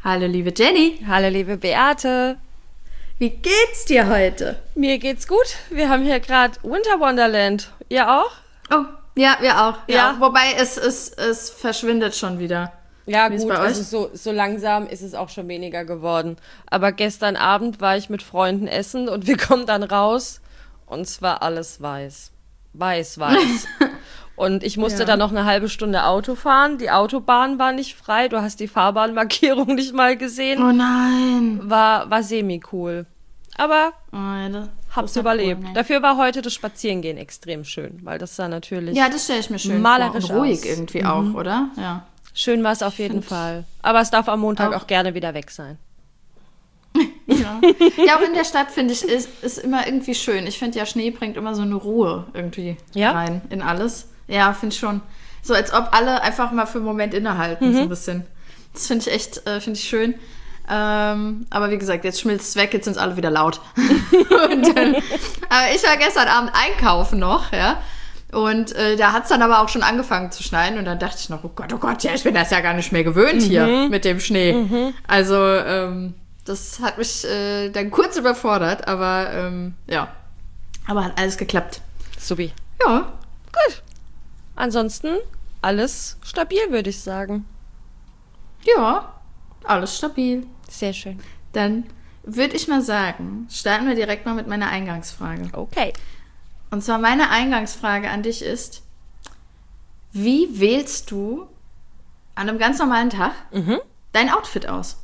Hallo liebe Jenny. Hallo liebe Beate. Wie geht's dir heute? Mir geht's gut. Wir haben hier gerade Winter Wonderland. Ihr auch? Oh, ja, wir auch. Ja. Wobei es verschwindet schon wieder. Ja, Wie ist gut, bei euch? also so langsam ist es auch schon weniger geworden. Aber gestern Abend war ich mit Freunden essen und wir kommen dann raus und es war alles weiß. Weiß. Und ich musste dann noch eine halbe Stunde Auto fahren. Die Autobahn war nicht frei. Du hast die Fahrbahnmarkierung nicht mal gesehen. Oh nein. War semi-cool. Aber Das hab's ist ja überlebt. cool, ne? Dafür war heute das Spazierengehen extrem schön, weil das sah natürlich Ja, das stelle ich mir schön malerisch vor. Und ruhig aus. irgendwie auch, oder? Ja. Schön war es auf jeden Fall. Aber es darf am Montag auch- auch gerne wieder weg sein. Ja. Ja, auch in der Stadt, finde ich, ist immer irgendwie schön. Ich finde ja, Schnee bringt immer so eine Ruhe irgendwie rein in alles. Ja, finde ich schon. So, als ob alle einfach mal für einen Moment innehalten, so ein bisschen. Das finde ich echt, finde ich schön. Aber wie gesagt, jetzt schmilzt es weg, jetzt sind alle wieder laut. Aber ich war gestern Abend einkaufen noch, ja. Und da hat es dann aber auch schon angefangen zu schneien. Und dann dachte ich noch, oh Gott, ja, ich bin das ja gar nicht mehr gewöhnt hier mit dem Schnee. Also, das hat mich dann kurz überfordert, aber ja. Aber hat alles geklappt. Subi. Ja. Gut. Ansonsten alles stabil, würde ich sagen. Ja, alles stabil. Sehr schön. Dann würde ich mal sagen, starten wir direkt mal mit meiner Eingangsfrage. Okay. Und zwar meine Eingangsfrage an dich ist, wie wählst du an einem ganz normalen Tag dein Outfit aus?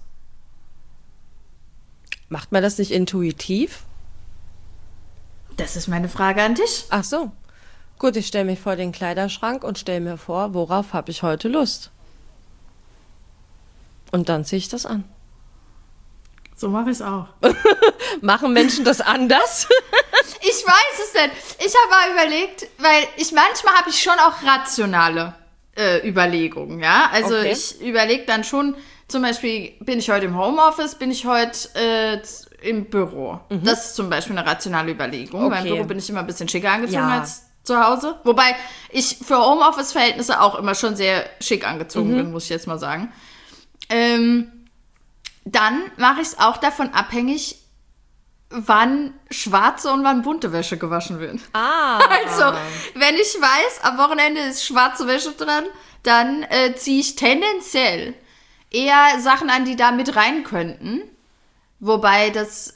Macht man das nicht intuitiv? Das ist meine Frage an dich. Ach so. Gut, ich stelle mich vor den Kleiderschrank und stelle mir vor, worauf habe ich heute Lust? Und dann ziehe ich das an. So mache ich es auch. Machen Menschen das anders? Ich weiß es nicht. Ich habe mal überlegt, weil manchmal habe ich schon auch rationale Überlegungen, ja. Also Okay. ich überlege dann schon, zum Beispiel, bin ich heute im Homeoffice, bin ich heute im Büro. Das ist zum Beispiel eine rationale Überlegung. Weil im Okay. Büro bin ich immer ein bisschen schicker angezogen Ja. als zu Hause. Wobei ich für Homeoffice-Verhältnisse auch immer schon sehr schick angezogen bin, muss ich jetzt mal sagen. Dann mache ich es auch davon abhängig, wann schwarze und wann bunte Wäsche gewaschen wird. Also, wenn ich weiß, am Wochenende ist schwarze Wäsche dran, dann ziehe ich tendenziell eher Sachen an, die da mit rein könnten. Wobei das,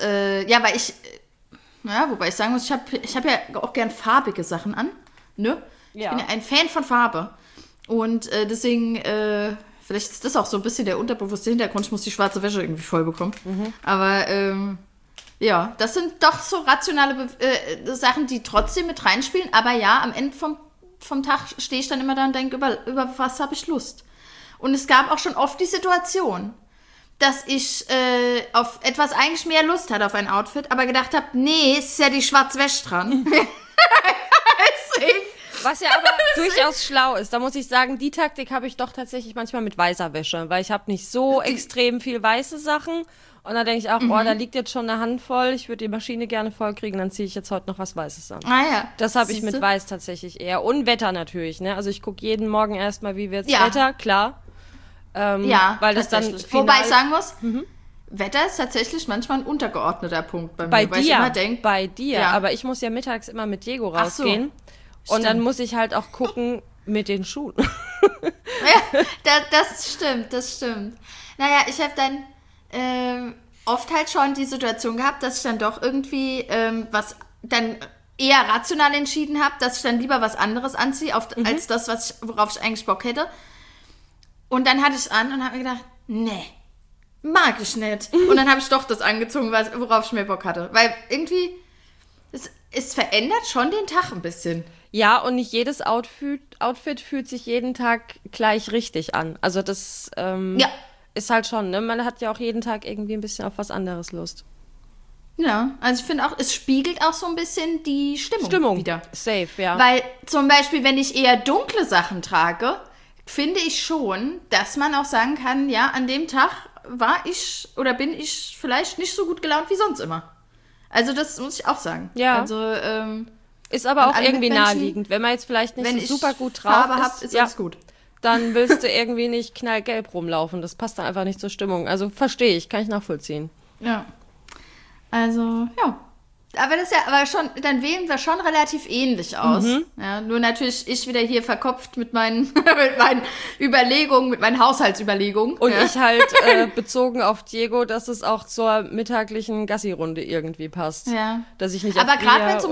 wobei ich sagen muss, ich hab ja auch gern farbige Sachen an, ne? Ja. Ich bin ja ein Fan von Farbe. Und deswegen, vielleicht ist das auch so ein bisschen der unterbewusste Hintergrund, ich muss die schwarze Wäsche irgendwie voll bekommen. Aber, ja, das sind doch so rationale Sachen, die trotzdem mit reinspielen. Aber ja, am Ende vom Tag stehe ich dann immer da und denke, über was habe ich Lust? Und es gab auch schon oft die Situation, dass ich auf etwas eigentlich mehr Lust hatte, auf ein Outfit, aber gedacht habe, nee, es ist ja die schwarze Wäsche dran. Deswegen. Was ja aber durchaus schlau ist. Da muss ich sagen, die Taktik habe ich doch tatsächlich manchmal mit weißer Wäsche, weil ich habe nicht so extrem viel weiße Sachen. Und da denke ich auch, da liegt jetzt schon eine Handvoll, ich würde die Maschine gerne voll kriegen, dann ziehe ich jetzt heute noch was Weißes an. Ah ja. Das habe ich mit Siehste? Weiß tatsächlich eher. Und Wetter natürlich, ne? Also ich gucke jeden Morgen erstmal, wie wird's Ja. Wetter, klar. Ja, weil das dann tatsächlich. final- Wobei ich sagen muss, Wetter ist tatsächlich manchmal ein untergeordneter Punkt bei mir. Bei weil ich immer denk, bei dir. Ja. Aber ich muss ja mittags immer mit Diego Ach so. rausgehen. Und dann Stimmt. muss ich halt auch gucken mit den Schuhen. Ja, das stimmt. Naja, ich habe dann oft halt schon die Situation gehabt, dass ich dann doch irgendwie was dann eher rational entschieden habe, dass ich dann lieber was anderes anziehe, als das, worauf ich eigentlich Bock hätte. Und dann hatte ich es an und habe mir gedacht, nee, mag ich nicht. Und dann habe ich doch das angezogen, worauf ich mehr Bock hatte. Weil irgendwie, es verändert schon den Tag ein bisschen. Ja, und nicht jedes Outfit fühlt sich jeden Tag gleich richtig an. Also das ist halt schon, ne? Man hat ja auch jeden Tag irgendwie ein bisschen auf was anderes Lust. Ja, also ich finde auch, es spiegelt auch so ein bisschen die Stimmung wieder. Safe, ja. Weil zum Beispiel, wenn ich eher dunkle Sachen trage, finde ich schon, dass man auch sagen kann, ja, an dem Tag bin ich vielleicht nicht so gut gelaunt wie sonst immer. Also das muss ich auch sagen. Ja. Also, ist aber an auch alle irgendwie Mitmenschen, naheliegend. Wenn man jetzt vielleicht nicht wenn so ich super gut drauf Farbe ist. habe, ist alles gut. dann willst du irgendwie nicht knallgelb rumlaufen. Das passt dann einfach nicht zur Stimmung. Also verstehe ich, kann ich nachvollziehen. Ja. Also, ja. Aber das ist ja, aber schon, dann wählen wir schon relativ ähnlich aus. Ja, nur natürlich ich wieder hier verkopft mit meinen, mit meinen Überlegungen, mit meinen Haushaltsüberlegungen. Und ich halt bezogen auf Diego, dass es auch zur mittaglichen Gassi-Runde irgendwie passt. Ja. Dass ich nicht aber gerade wenn es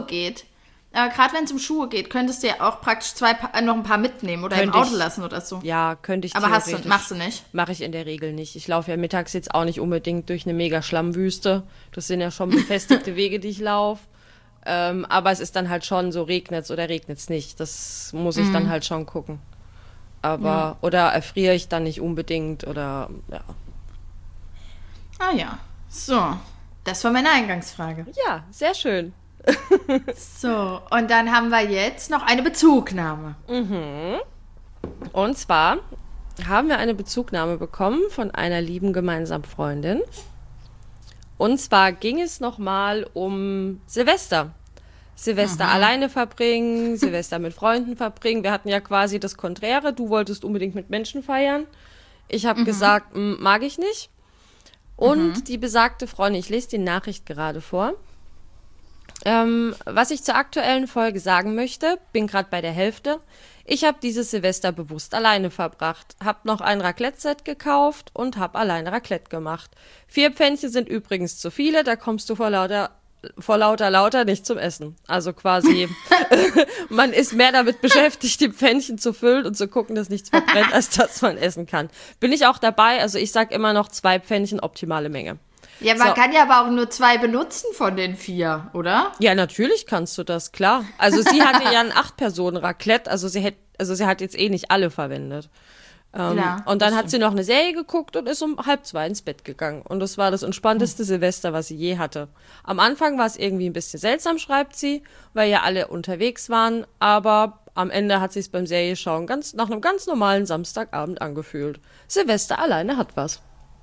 um Schuhe geht, könntest du ja auch praktisch noch ein paar mitnehmen oder im Auto lassen oder so. Ja, könnte ich aber machst du nicht? Mache ich in der Regel nicht. Ich laufe ja mittags jetzt auch nicht unbedingt durch eine mega Schlammwüste. Das sind ja schon befestigte Wege, die ich laufe. Aber es ist dann halt schon so, regnet's oder regnet's nicht. Das muss ich dann halt schon gucken. Aber, oder erfriere ich dann nicht unbedingt oder, ja. Ah ja, so. Das war meine Eingangsfrage. Ja, sehr schön. So, und dann haben wir jetzt noch eine Bezugnahme. Und zwar haben wir eine Bezugnahme bekommen von einer lieben gemeinsamen Freundin. Und zwar ging es nochmal um Silvester. Silvester alleine verbringen, Silvester mit Freunden verbringen. Wir hatten ja quasi das Konträre. Du wolltest unbedingt mit Menschen feiern. Ich habe gesagt, mag ich nicht. Und die besagte Freundin, ich lese die Nachricht gerade vor. Was ich zur aktuellen Folge sagen möchte, bin gerade bei der Hälfte. Ich habe dieses Silvester bewusst alleine verbracht, habe noch ein Raclette-Set gekauft und habe alleine Raclette gemacht. 4 Pfännchen sind übrigens zu viele, da kommst du vor lauter nicht zum Essen. Also quasi, man ist mehr damit beschäftigt, die Pfännchen zu füllen und zu gucken, dass nichts verbrennt, als dass man essen kann. Bin ich auch dabei, also ich sag immer noch 2 Pfännchen, optimale Menge. Ja, man kann ja aber auch nur 2 benutzen von den 4, oder? Ja, natürlich kannst du das, klar. Also sie hatte ja ein 8-Personen-Raclette, also sie hat jetzt eh nicht alle verwendet. Ja, und dann hat sie noch eine Serie geguckt und ist um 1:30 ins Bett gegangen. Und das war das entspannteste Silvester, was sie je hatte. Am Anfang war es irgendwie ein bisschen seltsam, schreibt sie, weil ja alle unterwegs waren, aber am Ende hat sie es beim Serieschauen nach einem ganz normalen Samstagabend angefühlt. Silvester alleine hat was.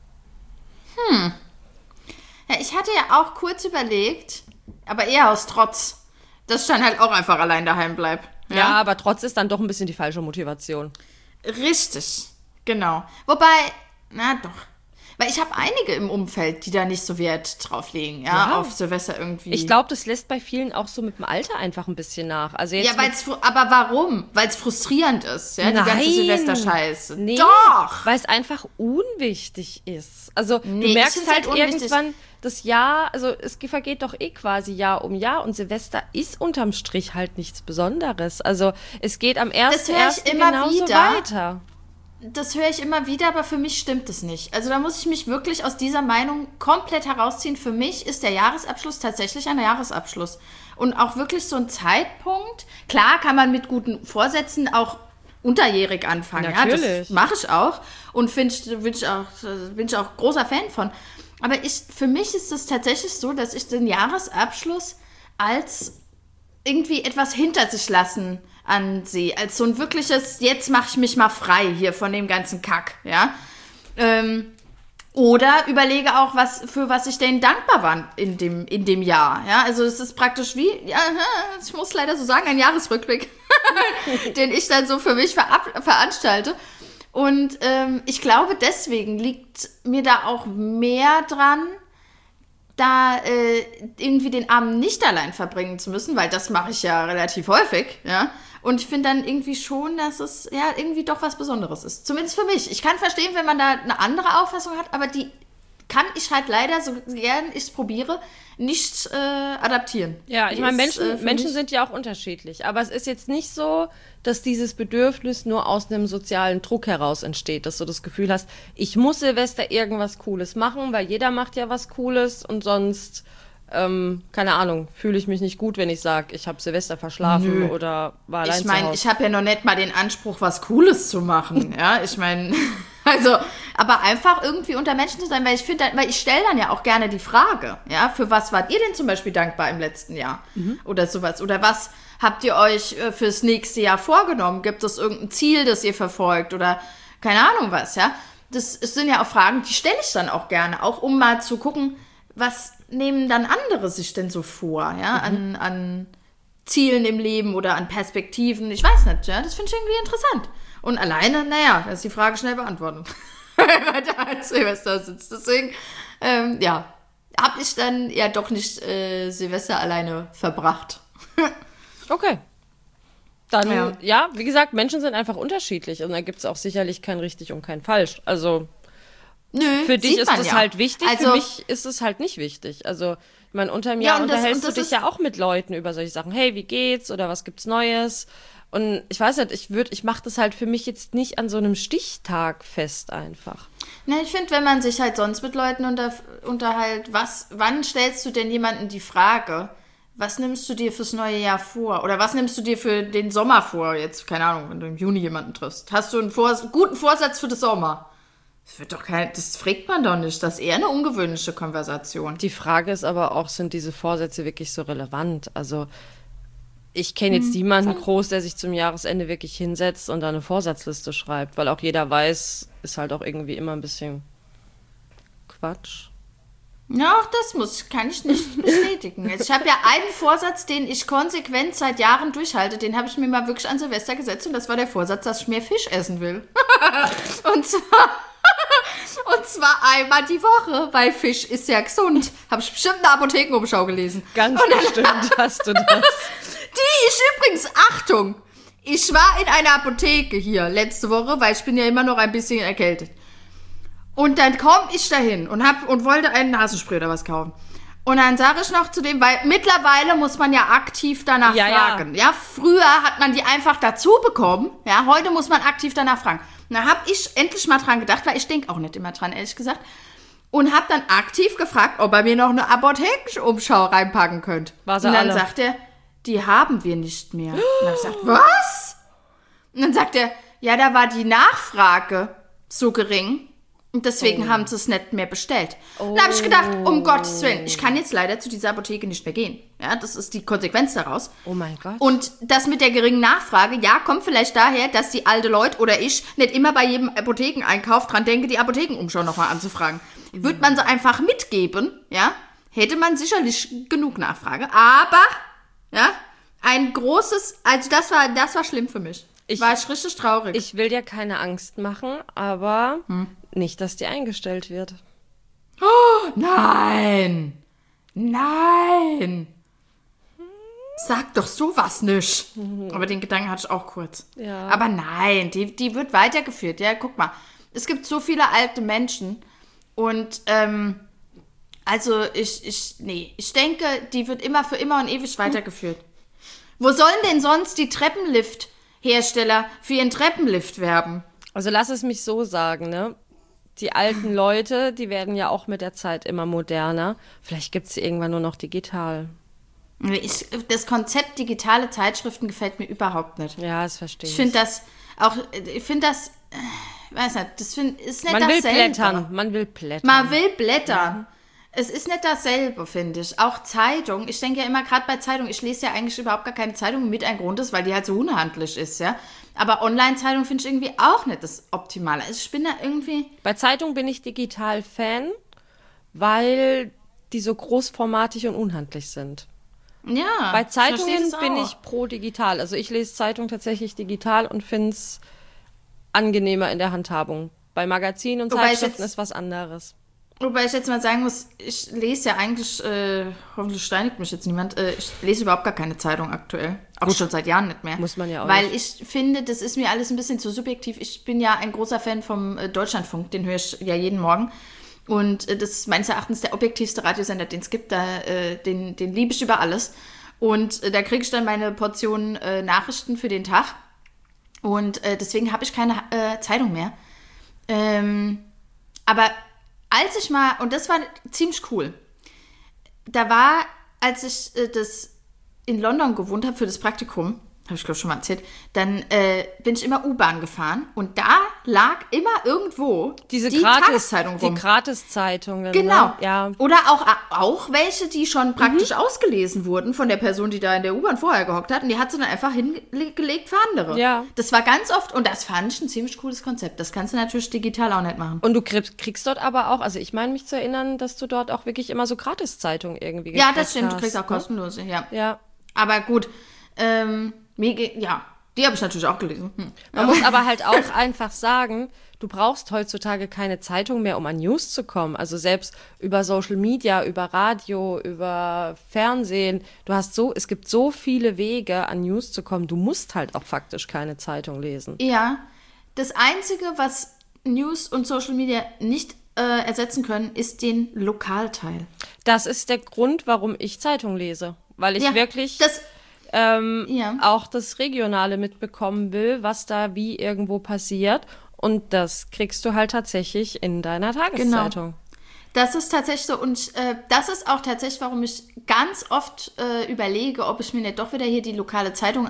Ja, ich hatte ja auch kurz überlegt, aber eher aus Trotz, dass ich dann halt auch einfach allein daheim bleib. Ja, aber trotz ist dann doch ein bisschen die falsche Motivation. Richtig, genau. Wobei, na doch. Weil ich habe einige im Umfeld, die da nicht so Wert drauf legen, ja, auf Silvester irgendwie. Ich glaube, das lässt bei vielen auch so mit dem Alter einfach ein bisschen nach. Also jetzt aber warum? Weil es frustrierend ist, ja, die ganze Silvester-Scheiße. Nee, doch! Weil es einfach unwichtig ist. Also du ich merkst find's halt unwichtig. irgendwann, das Jahr, also es vergeht doch eh quasi Jahr um Jahr und Silvester ist unterm Strich halt nichts Besonderes. Also es geht am 1.1. genauso weiter. Das höre ich immer wieder, aber für mich stimmt es nicht. Also da muss ich mich wirklich aus dieser Meinung komplett herausziehen. Für mich ist der Jahresabschluss tatsächlich ein Jahresabschluss. Und auch wirklich so ein Zeitpunkt. Klar kann man mit guten Vorsätzen auch unterjährig anfangen. Natürlich. Ja, das mache ich auch. Und bin ich auch großer Fan von. Aber für mich ist es tatsächlich so, dass ich den Jahresabschluss als irgendwie etwas hinter sich lassen ansehe, als so ein wirkliches, jetzt mache ich mich mal frei hier von dem ganzen Kack, ja. Oder überlege auch, für was ich denen dankbar war in dem Jahr, ja. Also es ist praktisch wie, ja, ich muss leider so sagen, ein Jahresrückblick, den ich dann so für mich veranstalte. Und ich glaube, deswegen liegt mir da auch mehr dran, da irgendwie den Abend nicht allein verbringen zu müssen, weil das mache ich ja relativ häufig, ja. Und ich finde dann irgendwie schon, dass es ja irgendwie doch was Besonderes ist. Zumindest für mich. Ich kann verstehen, wenn man da eine andere Auffassung hat, aber die kann ich halt leider, so gern ich es probiere, nicht adaptieren. Ja, ich meine, Menschen sind ja auch unterschiedlich. Aber es ist jetzt nicht so, dass dieses Bedürfnis nur aus einem sozialen Druck heraus entsteht, dass du das Gefühl hast, ich muss Silvester irgendwas Cooles machen, weil jeder macht ja was Cooles und sonst, keine Ahnung, fühle ich mich nicht gut, wenn ich sage, ich habe Silvester verschlafen oder war allein zu Hause. Ich meine, ich habe ja noch nicht mal den Anspruch, was Cooles zu machen. Ja, ich meine, also, aber einfach irgendwie unter Menschen zu sein, weil ich stelle dann ja auch gerne die Frage, ja, für was wart ihr denn zum Beispiel dankbar im letzten Jahr? Oder sowas? Oder was habt ihr euch fürs nächste Jahr vorgenommen? Gibt es irgendein Ziel, das ihr verfolgt? Oder keine Ahnung was, ja? Das sind ja auch Fragen, die stelle ich dann auch gerne, auch um mal zu gucken, was nehmen dann andere sich denn so vor, ja, an Zielen im Leben oder an Perspektiven, ich weiß nicht, ja, das finde ich irgendwie interessant. Und alleine, naja, da ist die Frage schnell beantwortet. Weil da als Silvester sitzt. Deswegen, habe ich dann ja doch nicht Silvester alleine verbracht. Okay. Dann, ja, wie gesagt, Menschen sind einfach unterschiedlich. Und da gibt es auch sicherlich kein richtig und kein falsch. Also, für dich ist es halt wichtig, also, für mich ist es halt nicht wichtig. Also, ich meine, unter mir unterhältst du dich ja auch mit Leuten über solche Sachen. Hey, wie geht's? Oder was gibt's Neues? Und ich weiß nicht, ich mache das halt für mich jetzt nicht an so einem Stichtag fest einfach. Na, ich finde, wenn man sich halt sonst mit Leuten unterhält, wann stellst du denn jemandem die Frage, was nimmst du dir fürs neue Jahr vor? Oder was nimmst du dir für den Sommer vor? Jetzt, keine Ahnung, wenn du im Juni jemanden triffst. Hast du einen guten Vorsatz für den Sommer? Das fragt man doch nicht. Das ist eher eine ungewöhnliche Konversation. Die Frage ist aber auch, sind diese Vorsätze wirklich so relevant? Also, ich kenne jetzt niemanden groß, der sich zum Jahresende wirklich hinsetzt und da eine Vorsatzliste schreibt, weil auch jeder weiß, ist halt auch irgendwie immer ein bisschen Quatsch. Ja, auch das kann ich nicht bestätigen. Ich habe ja einen Vorsatz, den ich konsequent seit Jahren durchhalte, den habe ich mir mal wirklich an Silvester gesetzt und das war der Vorsatz, dass ich mehr Fisch essen will. Und zwar einmal die Woche, weil Fisch ist ja gesund. Habe ich bestimmt eine Apothekenumschau gelesen. Ganz bestimmt hast du das. Die ist übrigens, Achtung, ich war in einer Apotheke hier letzte Woche, weil ich bin ja immer noch ein bisschen erkältet. Und dann komme ich dahin und wollte einen Nasenspray oder was kaufen. Und dann sage ich noch zu dem, weil mittlerweile muss man ja aktiv danach fragen. Ja, früher hat man die einfach dazu bekommen. Ja, heute muss man aktiv danach fragen. Und dann habe ich endlich mal dran gedacht, weil ich denke auch nicht immer dran, ehrlich gesagt. Und habe dann aktiv gefragt, ob er mir noch eine Apothekenumschau reinpacken könnte. Und dann sagt er, die haben wir nicht mehr. Und dann habe ich gesagt, was? Und dann sagt er, ja, da war die Nachfrage so gering. Und deswegen haben sie es nicht mehr bestellt. Da habe ich gedacht, um Gottes Willen, ich kann jetzt leider zu dieser Apotheke nicht mehr gehen. Ja, das ist die Konsequenz daraus. Oh mein Gott. Und das mit der geringen Nachfrage, ja, kommt vielleicht daher, dass die alte Leute oder ich nicht immer bei jedem Apothekeneinkauf dran denke, die Apothekenumschau nochmal anzufragen. Würde man sie einfach mitgeben, ja, hätte man sicherlich genug Nachfrage. Aber, ja, also das war schlimm für mich. War ich richtig traurig. Ich will dir keine Angst machen, aber nicht, dass die eingestellt wird. Oh, nein! Nein! Sag doch sowas nicht. Aber den Gedanken hatte ich auch kurz. Ja. Aber nein, die wird weitergeführt. Ja, guck mal. Es gibt so viele alte Menschen und also ich denke, die wird immer für immer und ewig weitergeführt. Wo sollen denn sonst die Treppenlift-Hersteller für ihren Treppenlift werben? Also lass es mich so sagen, ne? Die alten Leute, die werden ja auch mit der Zeit immer moderner. Vielleicht gibt es sie irgendwann nur noch digital. Das Konzept digitale Zeitschriften gefällt mir überhaupt nicht. Ja, das verstehe ich. Ich finde das, weiß nicht, ist nicht dasselbe. Man will blättern. Man will blättern. Ja. Es ist nicht dasselbe, finde ich. Auch Zeitung. Ich denke ja immer, gerade bei Zeitung, ich lese ja eigentlich überhaupt gar keine Zeitung mit ein Grund ist, weil die halt so unhandlich ist, ja. Aber Online-Zeitung finde ich irgendwie auch nicht das Optimale. Also ich bin da irgendwie... Bei Zeitung bin ich digital Fan, weil die so großformatig und unhandlich sind. Ja. Bei Zeitungen bin ich pro digital. Also ich lese Zeitung tatsächlich digital und finde es angenehmer in der Handhabung. Bei Magazinen und Zeitschriften ist was anderes. Wobei ich jetzt mal sagen muss, ich lese ja eigentlich, hoffentlich steinigt mich jetzt niemand, ich lese überhaupt gar keine Zeitung aktuell. Auch schon seit Jahren nicht mehr. Muss man ja auch Weil nicht. Ich finde, das ist mir alles ein bisschen zu subjektiv. Ich bin ja ein großer Fan vom Deutschlandfunk, den höre ich ja jeden Morgen. Und das ist meines Erachtens der objektivste Radiosender, den es gibt. Den liebe ich über alles. Und da kriege ich dann meine Portion Nachrichten für den Tag. Und deswegen habe ich keine Zeitung mehr. Aber als ich mal, und das war ziemlich cool, da war, als ich das in London gewohnt habe für das Praktikum, habe ich glaube schon mal erzählt, dann bin ich immer U-Bahn gefahren und da lag immer irgendwo die Tageszeitung rum. Die Gratiszeitungen. Genau. Ne? Ja. Oder auch welche, die schon praktisch ausgelesen wurden von der Person, die da in der U-Bahn vorher gehockt hat und die hat sie dann einfach hingelegt für andere. Ja. Das war ganz oft, und das fand ich ein ziemlich cooles Konzept. Das kannst du natürlich digital auch nicht machen. Und du kriegst dort aber auch, also ich meine mich zu erinnern, dass du dort auch wirklich immer so Gratiszeitungen irgendwie gekriegt hast. Ja, das stimmt, du kriegst auch kostenlose, ja. Ja. Aber gut, Die habe ich natürlich auch gelesen. Man muss aber halt auch einfach sagen, du brauchst heutzutage keine Zeitung mehr, um an News zu kommen. Also selbst über Social Media, über Radio, über Fernsehen. Es gibt so viele Wege, an News zu kommen. Du musst halt auch faktisch keine Zeitung lesen. Ja, das Einzige, was News und Social Media nicht ersetzen können, ist den Lokalteil. Das ist der Grund, warum ich Zeitung lese. Weil ich wirklich auch das Regionale mitbekommen will, was da wie irgendwo passiert. Und das kriegst du halt tatsächlich in deiner Tageszeitung. Genau. Das ist tatsächlich so. Und das ist auch tatsächlich, warum ich ganz oft überlege, ob ich mir nicht doch wieder hier die lokale Zeitung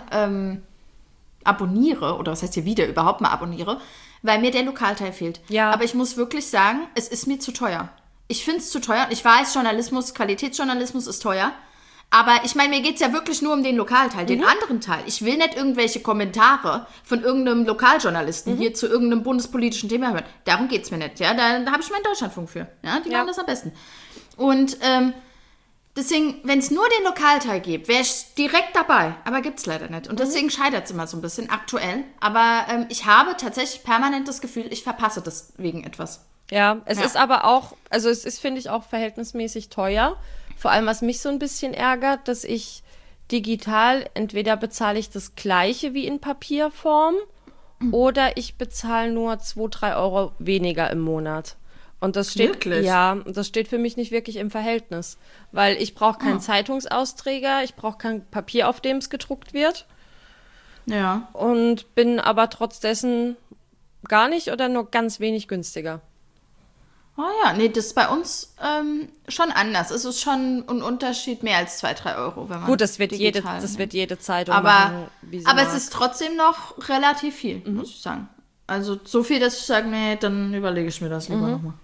abonniere. Oder was heißt hier wieder überhaupt mal abonniere. Weil mir der Lokalteil fehlt. Ja. Aber ich muss wirklich sagen, es ist mir zu teuer. Ich finde es zu teuer. Ich weiß, Qualitätsjournalismus ist teuer. Aber ich meine, mir geht es ja wirklich nur um den Lokalteil, den anderen Teil. Ich will nicht irgendwelche Kommentare von irgendeinem Lokaljournalisten hier zu irgendeinem bundespolitischen Thema hören. Darum geht es mir nicht. Ja? Da habe ich meinen Deutschlandfunk für. Ja? Die machen das am besten. Und deswegen, wenn es nur den Lokalteil gibt, wäre ich direkt dabei. Aber gibt es leider nicht. Und deswegen scheitert es immer so ein bisschen aktuell. Aber ich habe tatsächlich permanent das Gefühl, ich verpasse deswegen etwas. Ja, es ist aber auch, also es ist, finde ich, auch verhältnismäßig teuer. Vor allem, was mich so ein bisschen ärgert, dass ich digital, entweder bezahle ich das Gleiche wie in Papierform oder ich bezahle nur 2-3 Euro weniger im Monat. Und das steht, wirklich? Ja, das steht für mich nicht wirklich im Verhältnis. Weil ich brauche keinen Zeitungsausträger, ich brauche kein Papier, auf dem es gedruckt wird. Ja. Und bin aber trotz dessen gar nicht oder nur ganz wenig günstiger. Oh ja, nee, das ist bei uns schon anders. Es ist schon ein Unterschied, mehr als 2-3 Euro, wenn man gut, das wird jede Zeitung aber, machen, wie sie aber mag. Es ist trotzdem noch relativ viel, muss ich sagen. Also so viel, dass ich sage, nee, dann überlege ich mir das lieber nochmal.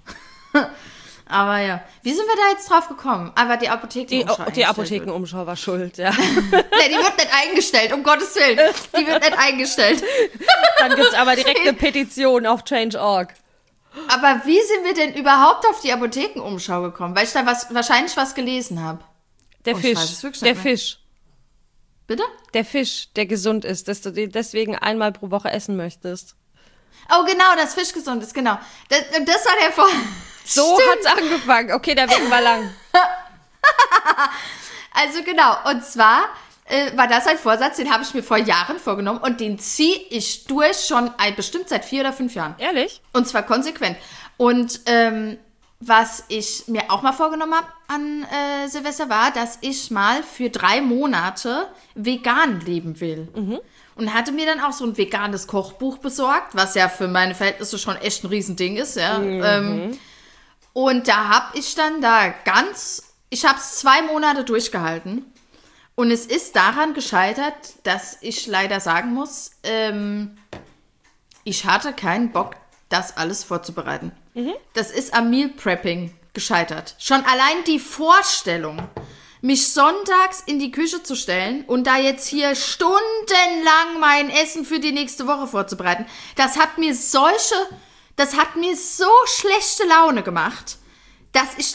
Aber ja, wie sind wir da jetzt drauf gekommen? Aber die Apothekenumschau. Die Apothekenumschau war schuld, ja. Nee, die wird nicht eingestellt, um Gottes Willen. Die wird nicht eingestellt. Dann gibt es aber direkt eine Petition auf Change.org. Aber wie sind wir denn überhaupt auf die Apothekenumschau gekommen? Weil ich da wahrscheinlich was gelesen habe. Der Fisch. Bitte? Der Fisch, der gesund ist, dass du den deswegen einmal pro Woche essen möchtest. Oh, genau, dass Fisch gesund ist, genau. Das war der Vor... So hat's angefangen. Okay, da werden wir lang. Also genau, und zwar war das ein Vorsatz, den habe ich mir vor Jahren vorgenommen und den ziehe ich durch schon bestimmt seit 4 oder 5 Jahren. Ehrlich? Und zwar konsequent. Und was ich mir auch mal vorgenommen habe an Silvester war, dass ich mal für 3 Monate vegan leben will. Und hatte mir dann auch so ein veganes Kochbuch besorgt, was ja für meine Verhältnisse schon echt ein Riesending ist. Ja. Und da habe ich dann ich habe es 2 Monate durchgehalten. Und es ist daran gescheitert, dass ich leider sagen muss, ich hatte keinen Bock, das alles vorzubereiten. Das ist am Meal Prepping gescheitert. Schon allein die Vorstellung, mich sonntags in die Küche zu stellen und da jetzt hier stundenlang mein Essen für die nächste Woche vorzubereiten, das hat mir so schlechte Laune gemacht, dass ich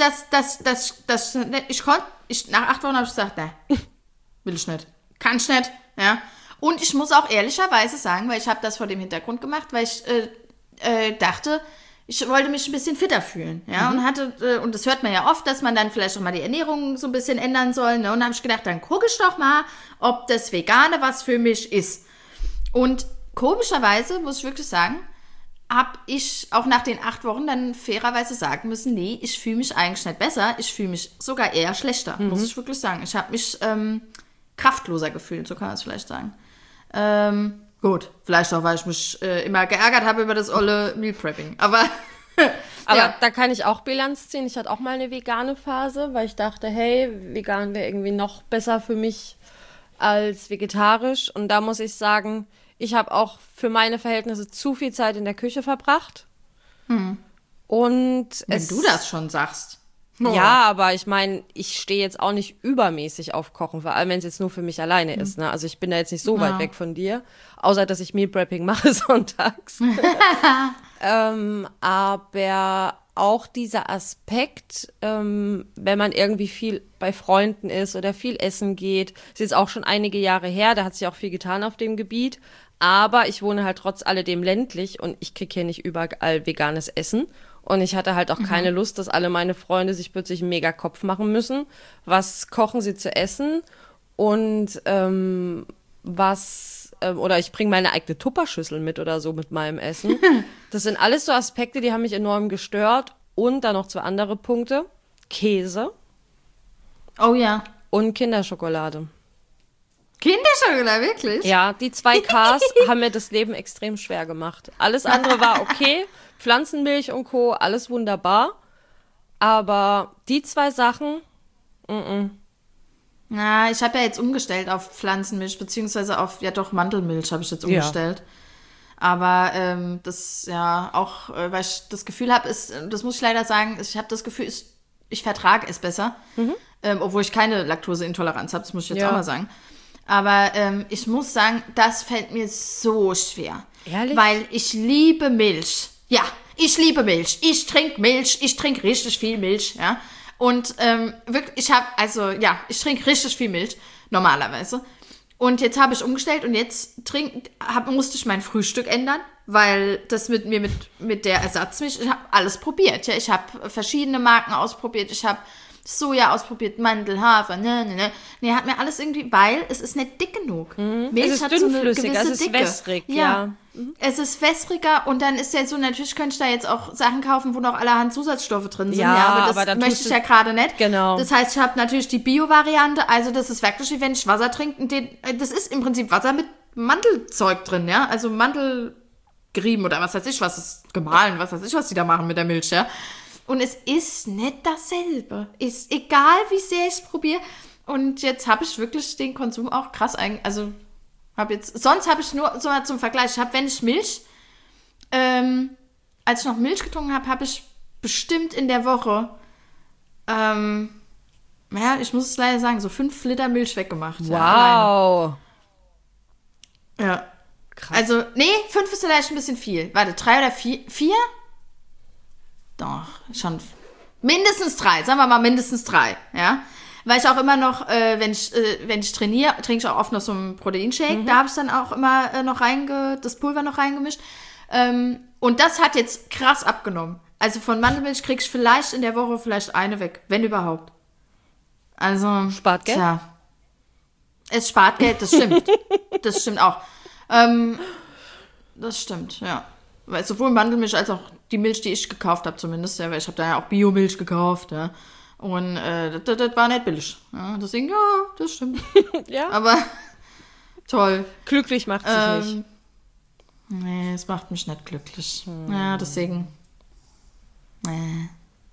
nach 8 Wochen habe ich gesagt, ne, will ich nicht, kann ich nicht, ja. Und ich muss auch ehrlicherweise sagen, weil ich habe das vor dem Hintergrund gemacht, weil ich dachte, ich wollte mich ein bisschen fitter fühlen, ja, und das hört man ja oft, dass man dann vielleicht auch mal die Ernährung so ein bisschen ändern soll, ne, und da habe ich gedacht, dann gucke ich doch mal, ob das Vegane was für mich ist. Und komischerweise, muss ich wirklich sagen, habe ich auch nach den 8 Wochen dann fairerweise sagen müssen, nee, ich fühle mich eigentlich nicht besser, ich fühle mich sogar eher schlechter, muss ich wirklich sagen. Ich habe mich kraftloser gefühlt, so kann man es vielleicht sagen. Gut, vielleicht auch, weil ich mich immer geärgert habe über das olle Meal Prepping. Aber ja. Da kann ich auch Bilanz ziehen. Ich hatte auch mal eine vegane Phase, weil ich dachte, hey, vegan wäre irgendwie noch besser für mich als vegetarisch. Und da muss ich sagen, ich habe auch für meine Verhältnisse zu viel Zeit in der Küche verbracht. Und wenn du das schon sagst. Ja, aber ich meine, ich stehe jetzt auch nicht übermäßig auf Kochen, vor allem wenn es jetzt nur für mich alleine ist. Ne? Also ich bin da jetzt nicht so weit weg von dir, außer dass ich Meal Prepping mache sonntags. Aber auch dieser Aspekt, wenn man irgendwie viel bei Freunden ist oder viel essen geht. Ist jetzt auch schon einige Jahre her, da hat sich auch viel getan auf dem Gebiet. Aber ich wohne halt trotz alledem ländlich und ich kriege hier nicht überall veganes Essen. Und ich hatte halt auch keine Lust, dass alle meine Freunde sich plötzlich einen Mega-Kopf machen müssen. Was kochen sie zu essen? Und oder ich bringe meine eigene Tupperschüssel mit oder so mit meinem Essen. Das sind alles so Aspekte, die haben mich enorm gestört. Und dann noch 2 andere Punkte. Käse Oh ja. und Kinderschokolade. Kinderschokolade, wirklich? Ja, die 2 Ks haben mir das Leben extrem schwer gemacht. Alles andere war okay. Pflanzenmilch und Co., alles wunderbar. Aber die 2 Sachen, Na, ich habe ja jetzt umgestellt auf Pflanzenmilch, beziehungsweise auf, ja doch, Mandelmilch habe ich jetzt umgestellt. Aber das, ja, auch, weil ich das Gefühl habe, das muss ich leider sagen, ich habe das Gefühl, ich vertrage es besser. Obwohl ich keine Laktoseintoleranz habe, das muss ich jetzt auch mal sagen. Aber ich muss sagen, das fällt mir so schwer. Ehrlich? Weil ich liebe Milch. Ja, ich liebe Milch. Ich trinke richtig viel Milch, ja. Und wirklich, ich trinke richtig viel Milch, normalerweise. Und jetzt habe ich umgestellt und jetzt musste ich mein Frühstück ändern, weil das mit der Ersatzmilch, ich habe alles probiert. Ja, ich habe verschiedene Marken ausprobiert, ich habe Soja ausprobiert, Mandel, Hafer, Nee, hat mir alles irgendwie, weil es ist nicht dick genug. Milch Es ist hat so eine dünnflüssiger, gewisse es ist Dicke. wässrig, ja. Es ist wässriger und dann ist ja so, natürlich könnte ich da jetzt auch Sachen kaufen, wo noch allerhand Zusatzstoffe drin sind. Ja, aber aber dann das möchte ich ja gerade nicht. Genau. Das heißt, ich habe natürlich die Bio-Variante, also das ist wirklich wie wenn ich Wasser trinke. Das ist im Prinzip Wasser mit Mandelzeug drin, ja, also Mandelgrieben oder was weiß ich, was ist gemahlen, was weiß ich, was die da machen mit der Milch, ja. Und es ist nicht dasselbe. Ist egal, wie sehr ich es probiere. Und jetzt habe ich wirklich den Konsum auch krass sonst habe ich nur, so mal zum Vergleich, wenn ich Milch, als ich noch Milch getrunken habe, habe ich bestimmt in der Woche, ich muss es leider sagen, so 5 Liter Milch weggemacht. Wow. Ja. Krass. Also, nee, 5 ist vielleicht ein bisschen viel. Warte, 3 oder 4? 4? Doch, schon. Mindestens 3, sagen wir mal mindestens 3, ja. Weil ich auch immer noch, wenn ich trainiere, trinke ich auch oft noch so einen Proteinshake. Da habe ich dann auch immer das Pulver noch reingemischt. Und das hat jetzt krass abgenommen. Also von Mandelmilch krieg ich vielleicht in der Woche vielleicht eine weg, wenn überhaupt. Also, Spart Geld? Tja. Es spart Geld, das stimmt. Das stimmt auch. Das stimmt, ja. Weil sowohl Mandelmilch als auch die Milch, die ich gekauft habe zumindest, ja, weil ich habe da ja auch Biomilch gekauft, ja. Und das war nicht billig. Ja. Deswegen, ja, das stimmt. Ja. Aber toll. Glücklich macht sich nicht. Nee, es macht mich nicht glücklich. Ja, deswegen. Nee.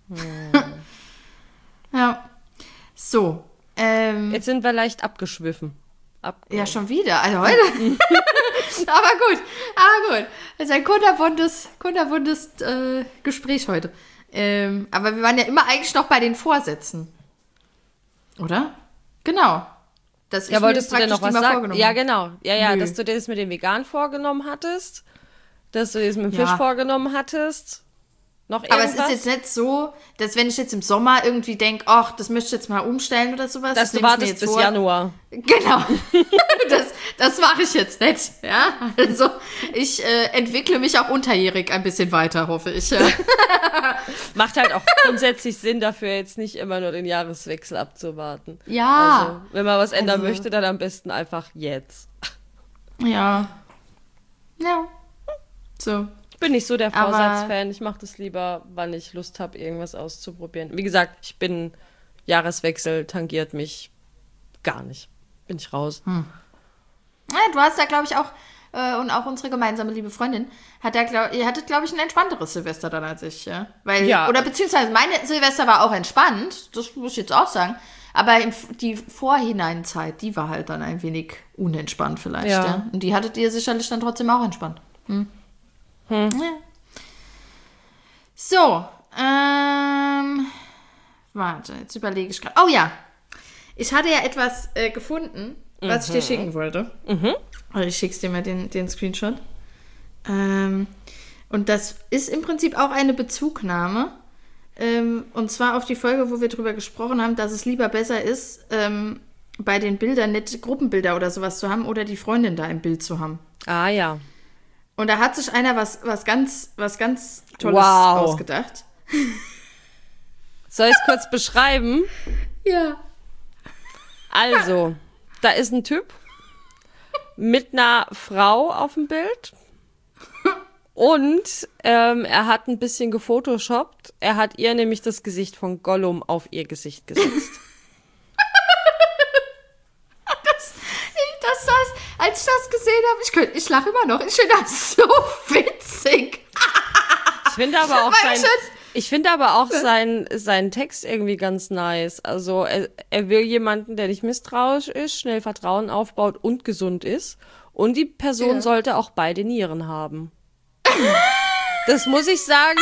Ja. So. Jetzt sind wir leicht abgeschwiffen. Ja, schon wieder. Also heute. Aber gut. Das ist ein kunterbuntes Gespräch heute. Aber wir waren ja immer eigentlich noch bei den Vorsätzen. Oder? Genau. Dass Ja, wolltest du denn noch was sagen? Ja, habe. genau. Ja, Nö. dass du dir das mit dem Vegan vorgenommen hattest. Dass du dir das mit dem Fisch vorgenommen hattest. Noch irgendwas? Aber es ist jetzt nicht so, dass wenn ich jetzt im Sommer irgendwie denke, ach, das möchte ich jetzt mal umstellen oder sowas. Dass du wartest bis Januar. Genau. das mache ich jetzt nicht. Ja? Also ich entwickle mich auch unterjährig ein bisschen weiter, hoffe ich. Ja. Macht halt auch grundsätzlich Sinn, dafür jetzt nicht immer nur den Jahreswechsel abzuwarten. Ja. Also, wenn man was ändern möchte, dann am besten einfach jetzt. Ja. Ja. So. Ich bin nicht so der Vorsatzfan. Ich mache das lieber, wann ich Lust habe, irgendwas auszuprobieren. Wie gesagt, Jahreswechsel tangiert mich gar nicht. Bin ich raus. Ja, du hast da, glaube ich, auch, und auch unsere gemeinsame liebe Freundin, ihr hattet, glaube ich, ein entspannteres Silvester dann als ich. Ja? Oder beziehungsweise meine Silvester war auch entspannt, das muss ich jetzt auch sagen. Aber die Vorhineinzeit, die war halt dann ein wenig unentspannt vielleicht. Ja. Und die hattet ihr sicherlich dann trotzdem auch entspannt. Ja. So, warte, jetzt überlege ich gerade. Oh ja, ich hatte ja etwas gefunden, was ich dir schicken wollte. Also ich schick's dir mal den Screenshot. Und das ist im Prinzip auch eine Bezugnahme Und zwar auf die Folge, wo wir drüber gesprochen haben, dass es lieber besser ist, bei den Bildern nicht Gruppenbilder oder sowas zu haben oder die Freundin da im Bild zu haben. Ah ja. Und da hat sich einer was ganz Tolles ausgedacht. Soll ich es kurz beschreiben? Ja. Also, da ist ein Typ mit einer Frau auf dem Bild und er hat ein bisschen gefotoshoppt. Er hat ihr nämlich das Gesicht von Gollum auf ihr Gesicht gesetzt. Als ich das gesehen habe, ich lache immer noch. Ich finde das so witzig. Ich finde aber auch seinen Text irgendwie ganz nice. Also er will jemanden, der nicht misstrauisch ist, schnell Vertrauen aufbaut und gesund ist. Und die Person sollte auch beide Nieren haben. Das muss ich sagen,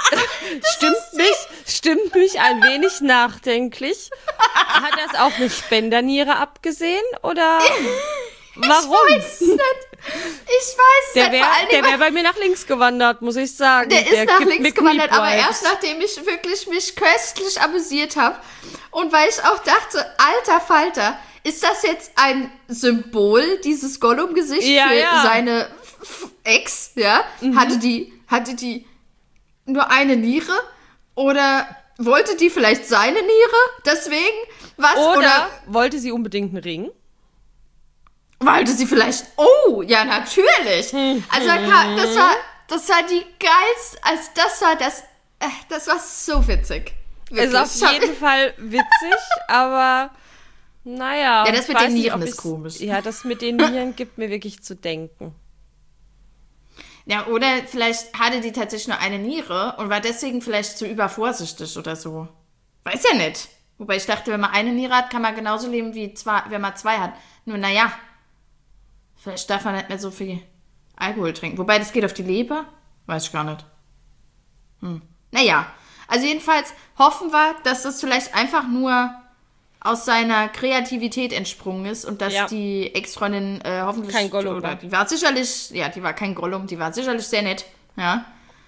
stimmt mich ein wenig nachdenklich. Hat er es auf eine Spenderniere abgesehen oder warum? Ich weiß es nicht. Der wäre bei mir nach links gewandert, muss ich sagen. Der ist nach links gewandert, aber erst nachdem ich wirklich mich köstlich amüsiert habe. Und weil ich auch dachte, alter Falter, ist das jetzt ein Symbol, dieses Gollum-Gesicht für seine Ex, ja? Mhm. Hatte die nur eine Niere? Oder wollte die vielleicht seine Niere? Deswegen? Was? Oder wollte sie unbedingt einen Ring? Wollte sie vielleicht... Oh, ja, natürlich. Also das war die geilste... Also das war so witzig. Wirklich. Ist auf jeden Fall witzig, aber naja. Ja, das mit den Nieren ist komisch. Ja, das mit den Nieren gibt mir wirklich zu denken. Ja, oder vielleicht hatte die tatsächlich nur eine Niere und war deswegen vielleicht zu übervorsichtig oder so. Weiß ja nicht. Wobei ich dachte, wenn man eine Niere hat, kann man genauso leben, wie wenn man zwei hat. Nur, naja, vielleicht darf man nicht mehr so viel Alkohol trinken. Wobei, das geht auf die Leber? Weiß ich gar nicht. Naja, also jedenfalls hoffen wir, dass das vielleicht einfach nur aus seiner Kreativität entsprungen ist und dass die Ex-Freundin hoffentlich... Kein Gollum oder die war sicherlich... Ja, die war kein Gollum, die war sicherlich sehr nett. Ja.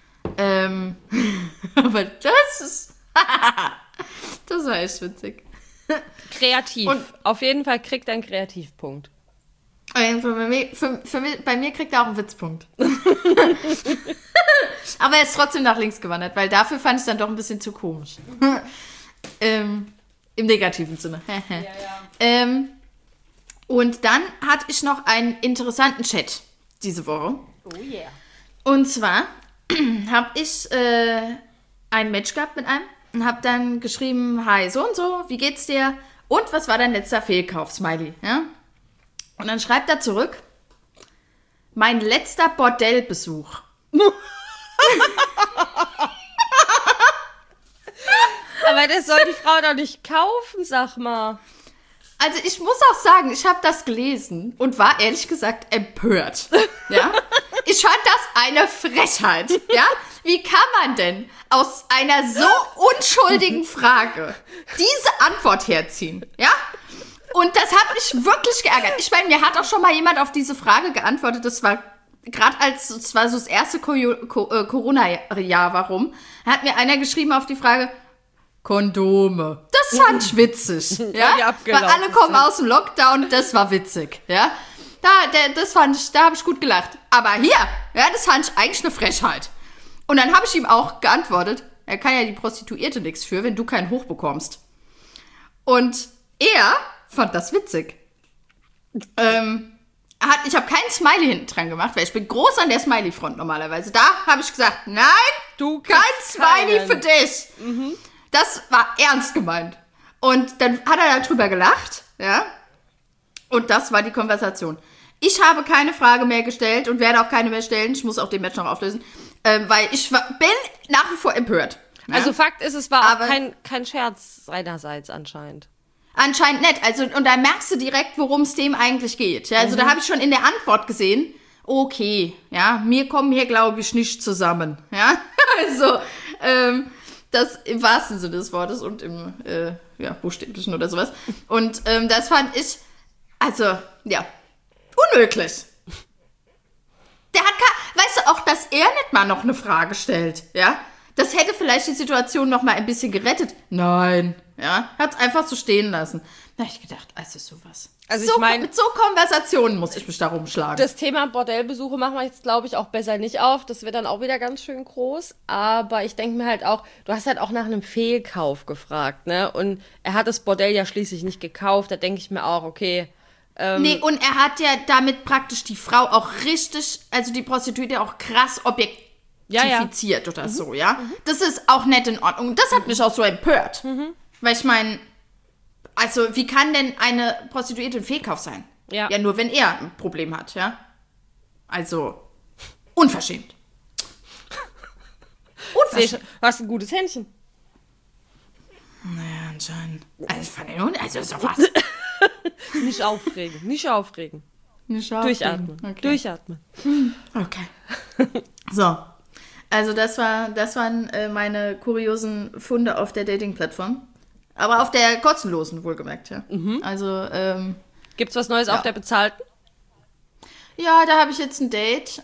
Aber das ist... das war echt witzig. Kreativ. Und auf jeden Fall kriegt er einen Kreativpunkt. Bei mir kriegt er auch einen Witzpunkt. Aber er ist trotzdem nach links gewandert, weil dafür fand ich es dann doch ein bisschen zu komisch. Im negativen Sinne. Und dann hatte ich noch einen interessanten Chat diese Woche. Oh yeah. Und zwar habe ich ein Match gehabt mit einem und habe dann geschrieben, hi, so und so, wie geht's dir? Und was war dein letzter Fehlkauf, Smiley? Ja? Und dann schreibt er zurück, mein letzter Bordellbesuch. Aber das soll die Frau doch nicht kaufen, sag mal. Also ich muss auch sagen, ich habe das gelesen und war ehrlich gesagt empört. Ja? Ich fand das eine Frechheit. Ja? Wie kann man denn aus einer so unschuldigen Frage diese Antwort herziehen? Ja? Und das hat mich wirklich geärgert. Ich meine, mir hat auch schon mal jemand auf diese Frage geantwortet. Das war gerade es war so das erste Corona-Jahr, warum? Hat mir einer geschrieben auf die Frage, Kondome. Das fand ich witzig. Ja? Weil alle kommen aus dem Lockdown, das war witzig. Ja? Da habe ich gut gelacht. Aber hier, ja, das fand ich eigentlich eine Frechheit. Und dann habe ich ihm auch geantwortet, er kann ja die Prostituierte nichts für, wenn du keinen Hoch bekommst. Und er fand das witzig. Ich habe keinen Smiley hinten dran gemacht, weil ich bin groß an der Smiley-Front normalerweise. Da habe ich gesagt, nein, du kein Smiley für dich. Mhm. Das war ernst gemeint. Und dann hat er darüber gelacht, ja. Und das war die Konversation. Ich habe keine Frage mehr gestellt und werde auch keine mehr stellen. Ich muss auch den Match noch auflösen, weil ich bin nach wie vor empört. Ja? Also Fakt ist, es war auch kein Scherz seinerseits anscheinend. Anscheinend nicht. Also, und da merkst du direkt, worum es dem eigentlich geht. Ja, also da habe ich schon in der Antwort gesehen, okay, ja, wir kommen hier, glaube ich, nicht zusammen. Ja, also, das im wahrsten Sinne des Wortes und im buchstäblichen oder sowas. Und das fand ich, also, ja, unmöglich. Der hat weißt du auch, dass er nicht mal noch eine Frage stellt, ja? Das hätte vielleicht die Situation noch mal ein bisschen gerettet. Nein, ja, hat es einfach so stehen lassen. Da habe ich gedacht, also sowas. Also so, ich meine, mit so Konversationen muss ich mich da rumschlagen. das Thema Bordellbesuche machen wir jetzt, glaube ich, auch besser nicht auf. Das wird dann auch wieder ganz schön groß. Aber ich denke mir halt auch, du hast halt auch nach einem Fehlkauf gefragt, ne? Und er hat das Bordell ja schließlich nicht gekauft. Da denke ich mir auch, okay. Nee, und er hat ja damit praktisch die Frau auch richtig, also die Prostituierte auch krass objektifiziert oder so, ja? Das ist auch nicht in Ordnung. Und das hat mich auch so empört. Weil ich meine, also wie kann denn eine Prostituierte ein Fehlkauf sein? Ja. Ja, nur wenn er ein Problem hat, ja? Also, unverschämt. Du hast ein gutes Händchen. Naja, anscheinend. Also, von den Hunden, also sowas. Nicht aufregen, nicht aufregen. Nicht Durchatmen, okay. durchatmen. Okay. So. Also das waren meine kuriosen Funde auf der Dating-Plattform. Aber auf der kostenlosen, wohlgemerkt, ja. Also, Gibt's was Neues auf der bezahlten? ja, da habe ich jetzt ein Date.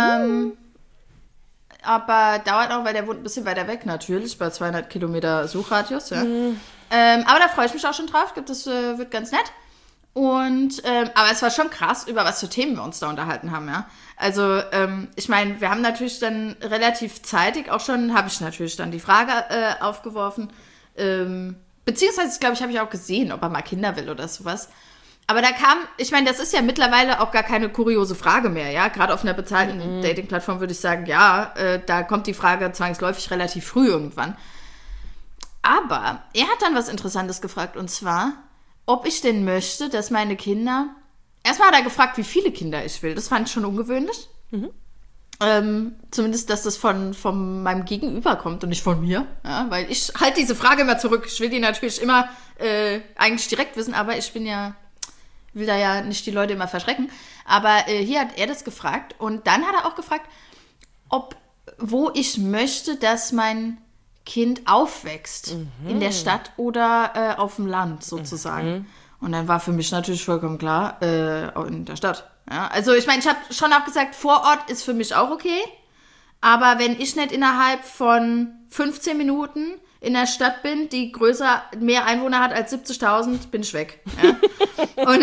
Aber dauert auch, weil der wohnt ein bisschen weiter weg, natürlich, bei 200 Kilometer Suchradius, ja. Aber da freue ich mich auch schon drauf. Das wird ganz nett. Und, aber es war schon krass, über was für Themen wir uns da unterhalten haben, ja. Also, ich meine, wir haben natürlich dann relativ zeitig auch schon, habe ich natürlich dann die Frage aufgeworfen, beziehungsweise, glaube ich, habe ich auch gesehen, ob er mal Kinder will oder sowas. Aber da kam, ich meine, das ist ja mittlerweile auch gar keine kuriose Frage mehr, ja. Gerade auf einer bezahlten Dating-Plattform würde ich sagen, ja, da kommt die Frage zwangsläufig relativ früh irgendwann. Aber er hat dann was Interessantes gefragt, und zwar, ob ich denn möchte, dass meine Kinder... Erstmal hat er gefragt, wie viele Kinder ich will. Das fand ich schon ungewöhnlich. Zumindest, dass das von meinem Gegenüber kommt und nicht von mir. Ja, weil ich halte diese Frage immer zurück. Ich will die natürlich immer eigentlich direkt wissen, aber ich will da ja nicht die Leute immer verschrecken. Aber hier hat er das gefragt. Und dann hat er auch gefragt, wo ich möchte, dass mein Kind aufwächst. In der Stadt oder auf dem Land sozusagen. Und dann war für mich natürlich vollkommen klar, in der Stadt. Ja, also ich meine, ich habe schon auch gesagt, vor Ort ist für mich auch okay. Aber wenn ich nicht innerhalb von 15 Minuten in der Stadt bin, die mehr Einwohner hat als 70.000, bin ich weg. Ja? Und,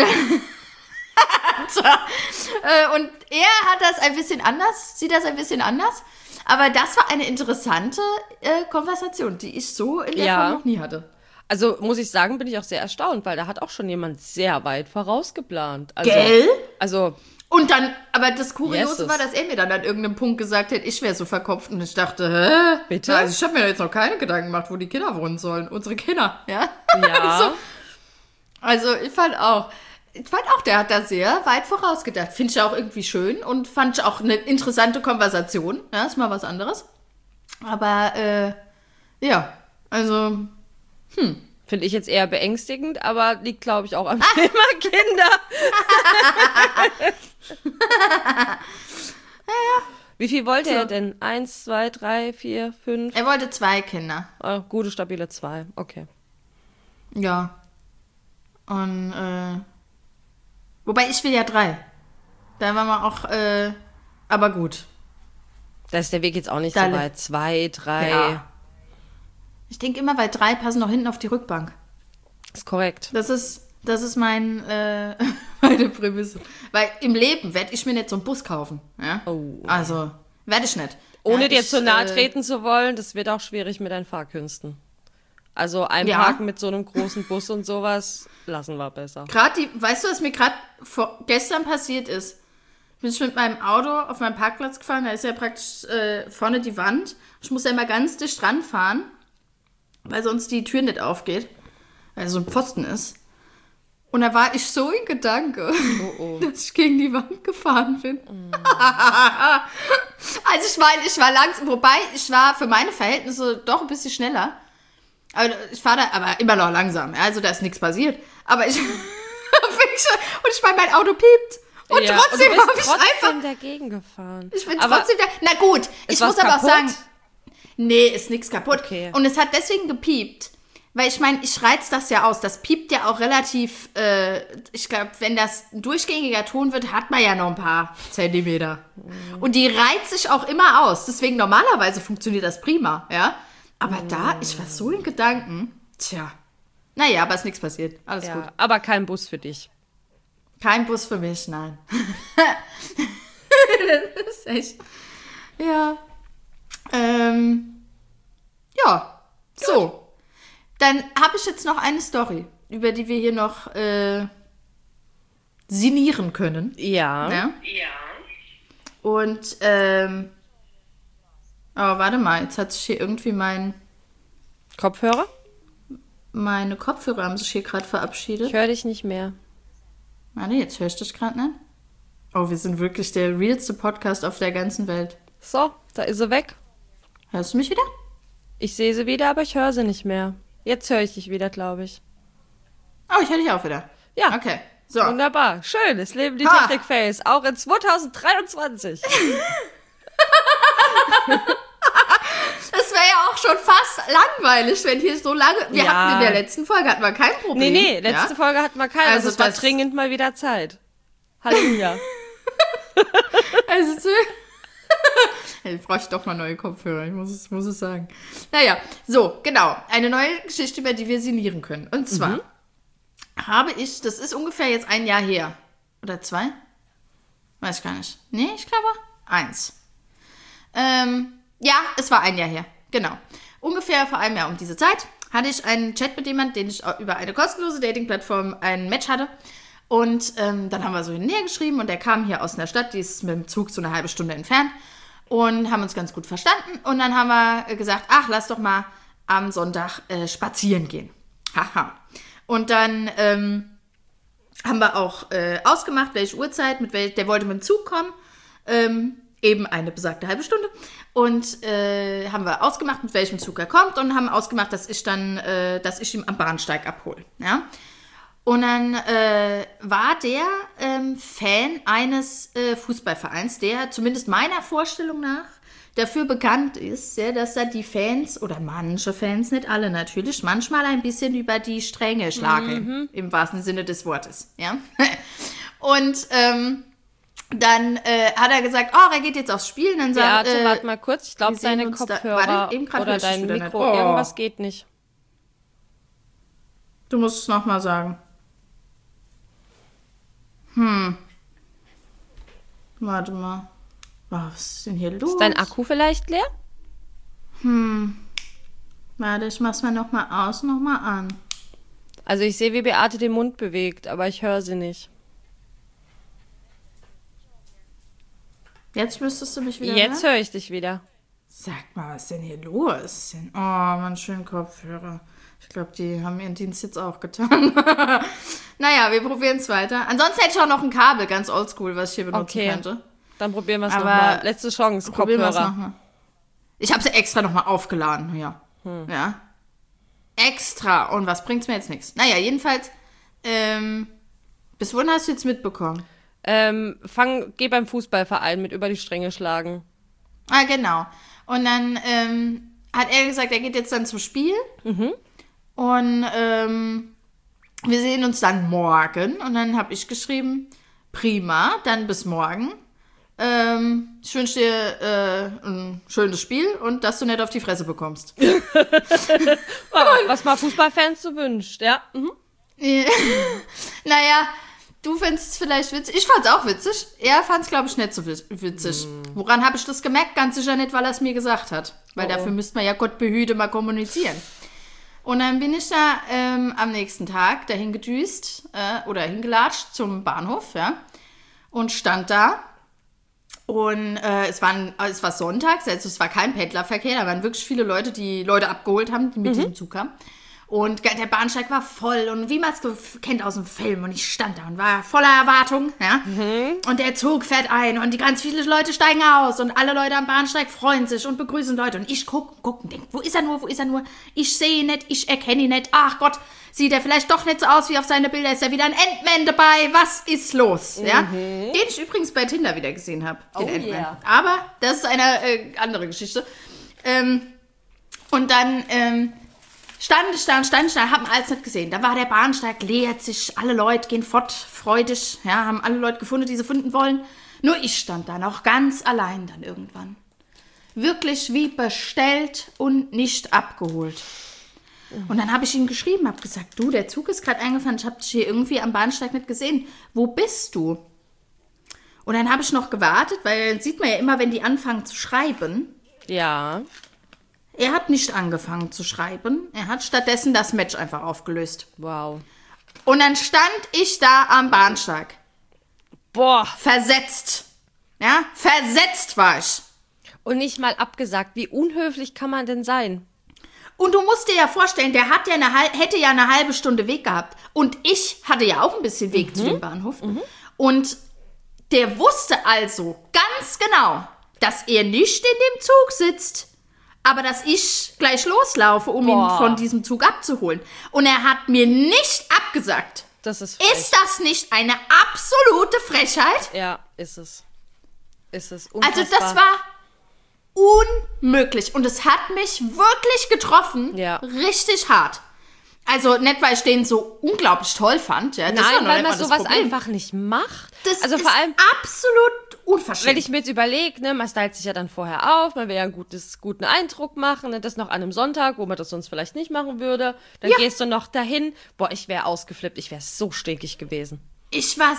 und er hat das ein bisschen anders, sieht das ein bisschen anders. Aber das war eine interessante Konversation, die ich so in der Form noch nie hatte. Also muss ich sagen, bin ich auch sehr erstaunt, weil da hat auch schon jemand sehr weit vorausgeplant. Also, Gell? Also. Und dann, aber das Kuriose war, dass er mir dann an irgendeinem Punkt gesagt hat, ich wäre so verkopft, und ich dachte, hä? Bitte? Also ich habe mir jetzt noch keine Gedanken gemacht, wo die Kinder wohnen sollen. Unsere Kinder, ja? Ja. Also ich fand auch, der hat da sehr weit vorausgedacht. Finde ich auch irgendwie schön und fand ich auch eine interessante Konversation. Ja, ist mal was anderes. Aber, ja, also... Finde ich jetzt eher beängstigend, aber liegt, glaube ich, auch am Thema Kinder. Wie viel wollte er denn? 1, 2, 3, 4, 5? Er wollte 2 Kinder. Oh, gute, stabile 2, okay. Ja. Und, wobei ich will ja 3. Da waren wir auch, aber gut. Da ist der Weg jetzt auch nicht so weit. 2, 3. Ja. Ich denke immer, weil 3 passen noch hinten auf die Rückbank. Ist korrekt. Das ist meine Prämisse. Weil im Leben werde ich mir nicht so einen Bus kaufen. Ja? Oh. Also, werde ich nicht. Ohne dir zu nahe treten zu wollen, das wird auch schwierig mit deinen Fahrkünsten. Also einparken mit so einem großen Bus und sowas, lassen wir besser. Weißt du, was mir gerade gestern passiert ist? Bin ich mit meinem Auto auf meinem Parkplatz gefahren, da ist ja praktisch vorne die Wand. Ich muss ja immer ganz dicht ranfahren, weil sonst die Tür nicht aufgeht, weil so ein Pfosten ist. Und da war ich so in Gedanke, dass ich gegen die Wand gefahren bin. Also ich war langsam, wobei ich war für meine Verhältnisse doch ein bisschen schneller. Aber ich fahre da aber immer noch langsam, also da ist nichts passiert. Aber und ich meine, mein Auto piept. Und trotzdem habe ich einfach dagegen gefahren. Ich bin trotzdem da. Na gut, ich muss aber auch sagen, nee, ist nichts kaputt. Okay. Und es hat deswegen gepiept, Weil ich meine, ich reiz das ja aus. Das piept ja auch relativ, ich glaube, wenn das ein durchgängiger Ton wird, hat man ja noch ein paar Zentimeter. Und die reizt sich auch immer aus. Deswegen normalerweise funktioniert das prima, ja. Aber da, ich war so in Gedanken, tja. Naja, aber ist nichts passiert. Alles gut. Aber kein Bus für dich. Kein Bus für mich, nein. Das ist echt, ja. Ja, so. Dann habe ich jetzt noch eine Story, über die wir hier noch sinnieren können. Ja. Und, aber warte mal, jetzt hat sich hier irgendwie Kopfhörer? meine Kopfhörer haben sich hier gerade verabschiedet. Ich höre dich nicht mehr. Warte, jetzt hörst du dich gerade nicht. Oh, wir sind wirklich der realste Podcast auf der ganzen Welt. So, da ist sie weg. Hörst du mich wieder? Ich sehe sie wieder, aber ich höre sie nicht mehr. Jetzt höre ich dich wieder, glaube ich. Oh, ich höre dich auch wieder. Ja. Okay, so. Wunderbar. Schön, es leben die Ha. Technik-Fails. Auch in 2023. Das wäre ja auch schon fast langweilig, wenn hier so lange... Wir Ja. hatten in der letzten Folge hatten wir kein Problem. Nee, letzte Folge hatten wir keine. Also Also es war das- dringend mal wieder Zeit. Halleluja. Also, hey, brauche ich doch mal neue Kopfhörer, ich muss es sagen. Naja, so, genau. Eine neue Geschichte, über die wir sinnieren können. Und zwar habe ich, das ist ungefähr jetzt 1 Jahr her. Oder 2? Weiß ich gar nicht. Nee, ich glaube 1. Ja, es war 1 Jahr her. Genau. Ungefähr vor einem Jahr um diese Zeit hatte ich einen Chat mit jemandem, den ich über eine kostenlose Dating-Plattform ein Match hatte. Und dann haben wir so hin und her geschrieben und der kam hier aus einer Stadt, die ist mit dem Zug so eine halbe Stunde entfernt und haben uns ganz gut verstanden. Und dann haben wir gesagt, ach, lass doch mal am Sonntag spazieren gehen. Haha. Und dann haben wir auch ausgemacht, welche Uhrzeit, der wollte mit dem Zug kommen. Eben eine besagte halbe Stunde. Und haben wir ausgemacht, mit welchem Zug er kommt und haben ausgemacht, dass ich ihn am Bahnsteig abhole. Ja? Und dann war der Fan eines Fußballvereins, der zumindest meiner Vorstellung nach dafür bekannt ist, ja, dass da die Fans, oder manche Fans, nicht alle natürlich, manchmal ein bisschen über die Stränge schlagen, im wahrsten Sinne des Wortes. Ja? Und dann hat er gesagt, oh, er geht jetzt aufs Spiel. Und dann sagt, Beate, warte mal kurz. Ich glaube, wir sehen deine uns da- Kopfhörer warte, eben grad oder hör ich dich dein wieder Mikro, nicht. Oh. irgendwas geht nicht. Du musst es nochmal sagen. Warte mal. Oh, was ist denn hier los? Ist dein Akku vielleicht leer? Warte, ich mach's mal nochmal aus, nochmal an. Also ich sehe, wie Beate den Mund bewegt, aber ich höre sie nicht. Jetzt müsstest du mich wieder Jetzt hören? höre ich dich wieder. Sag mal, was ist denn hier los? Oh, mein schönen Kopfhörer. Ich glaube, die haben ihren Dienst jetzt auch getan. Naja, wir probieren es weiter. Ansonsten hätte ich auch noch ein Kabel, ganz oldschool, was ich hier benutzen Okay. könnte. Dann probieren wir es Aber nochmal. Letzte Chance, Probieren wir es Kopfhörer. nochmal. Ich habe sie extra nochmal aufgeladen, ja. Ja. Extra. Und was bringt's mir jetzt nichts? Naja, jedenfalls, bis wohin hast du jetzt mitbekommen? Geh beim Fußballverein mit über die Stränge schlagen. Ah, genau. Und dann hat er gesagt, er geht jetzt dann zum Spiel. Und wir sehen uns dann morgen. Und dann habe ich geschrieben, prima, dann bis morgen. Ich wünsche dir ein schönes Spiel und dass du nicht auf die Fresse bekommst. Was mal Fußballfans so wünscht, ja. Mhm. Naja, du findest es vielleicht witzig. Ich fand es auch witzig. Er fand es, glaube ich, nicht so witzig. Woran habe ich das gemerkt? Ganz sicher nicht, weil er es mir gesagt hat. Weil dafür müsste man ja Gott behüte mal kommunizieren. Und dann bin ich da am nächsten Tag dahin gedüst oder hingelatscht zum Bahnhof, ja, und stand da. Und es war sonntags, also es war kein Pendlerverkehr, da waren wirklich viele Leute, die Leute abgeholt haben, die mit diesem Zug kamen. Und der Bahnsteig war voll und wie man es kennt aus dem Film. Und ich stand da und war voller Erwartung. Ja? Und der Zug fährt ein und die ganz viele Leute steigen aus. Und alle Leute am Bahnsteig freuen sich und begrüßen Leute. Und ich guck und denk, wo ist er nur? Ich sehe ihn nicht, ich erkenne ihn nicht. Ach Gott, sieht er vielleicht doch nicht so aus wie auf seine Bilder. Ist ja wieder ein Ant-Man dabei. Was ist los? Ja? Den ich übrigens bei Tinder wieder gesehen habe. Den Ant-Man. yeah. Aber das ist eine andere Geschichte. Und dann stand ich da, haben alles nicht gesehen. Da war der Bahnsteig, leert sich, alle Leute gehen fort, freudig, ja, haben alle Leute gefunden, die sie finden wollen. Nur ich stand da noch ganz allein dann irgendwann. Wirklich wie bestellt und nicht abgeholt. Und dann habe ich ihm geschrieben, habe gesagt, du, der Zug ist gerade eingefahren, ich habe dich hier irgendwie am Bahnsteig nicht gesehen. Wo bist du? Und dann habe ich noch gewartet, weil dann sieht man ja immer, wenn die anfangen zu schreiben. Ja. Er hat nicht angefangen zu schreiben. Er hat stattdessen das Match einfach aufgelöst. Wow. Und dann stand ich da am Bahnsteig. Boah. Versetzt. Ja, versetzt war ich. Und nicht mal abgesagt. Wie unhöflich kann man denn sein? Und du musst dir ja vorstellen, der hat ja hätte ja eine halbe Stunde Weg gehabt. Und ich hatte ja auch ein bisschen Weg zu dem Bahnhof. Und der wusste also ganz genau, dass er nicht in dem Zug sitzt, aber dass ich gleich loslaufe, um ihn von diesem Zug abzuholen. Und er hat mir nicht abgesagt. Das ist frech. Ist das nicht eine absolute Frechheit? Ja, ist es. Ist es. Unfassbar. Also das war unmöglich. Und es hat mich wirklich getroffen. Ja. Richtig hart. Also nicht, weil ich den so unglaublich toll fand. Ja, das war Nein, noch weil nicht man mal das sowas Problem. einfach nicht macht. Das also ist vor allem, absolut unverschämt. wenn ich mir jetzt überlege, ne, man stylt sich ja dann vorher auf, man will ja einen guten Eindruck machen, ne, das noch an einem Sonntag, wo man das sonst vielleicht nicht machen würde. Dann gehst du noch dahin. Boah, ich wäre ausgeflippt, ich wäre so stinkig gewesen. Ich war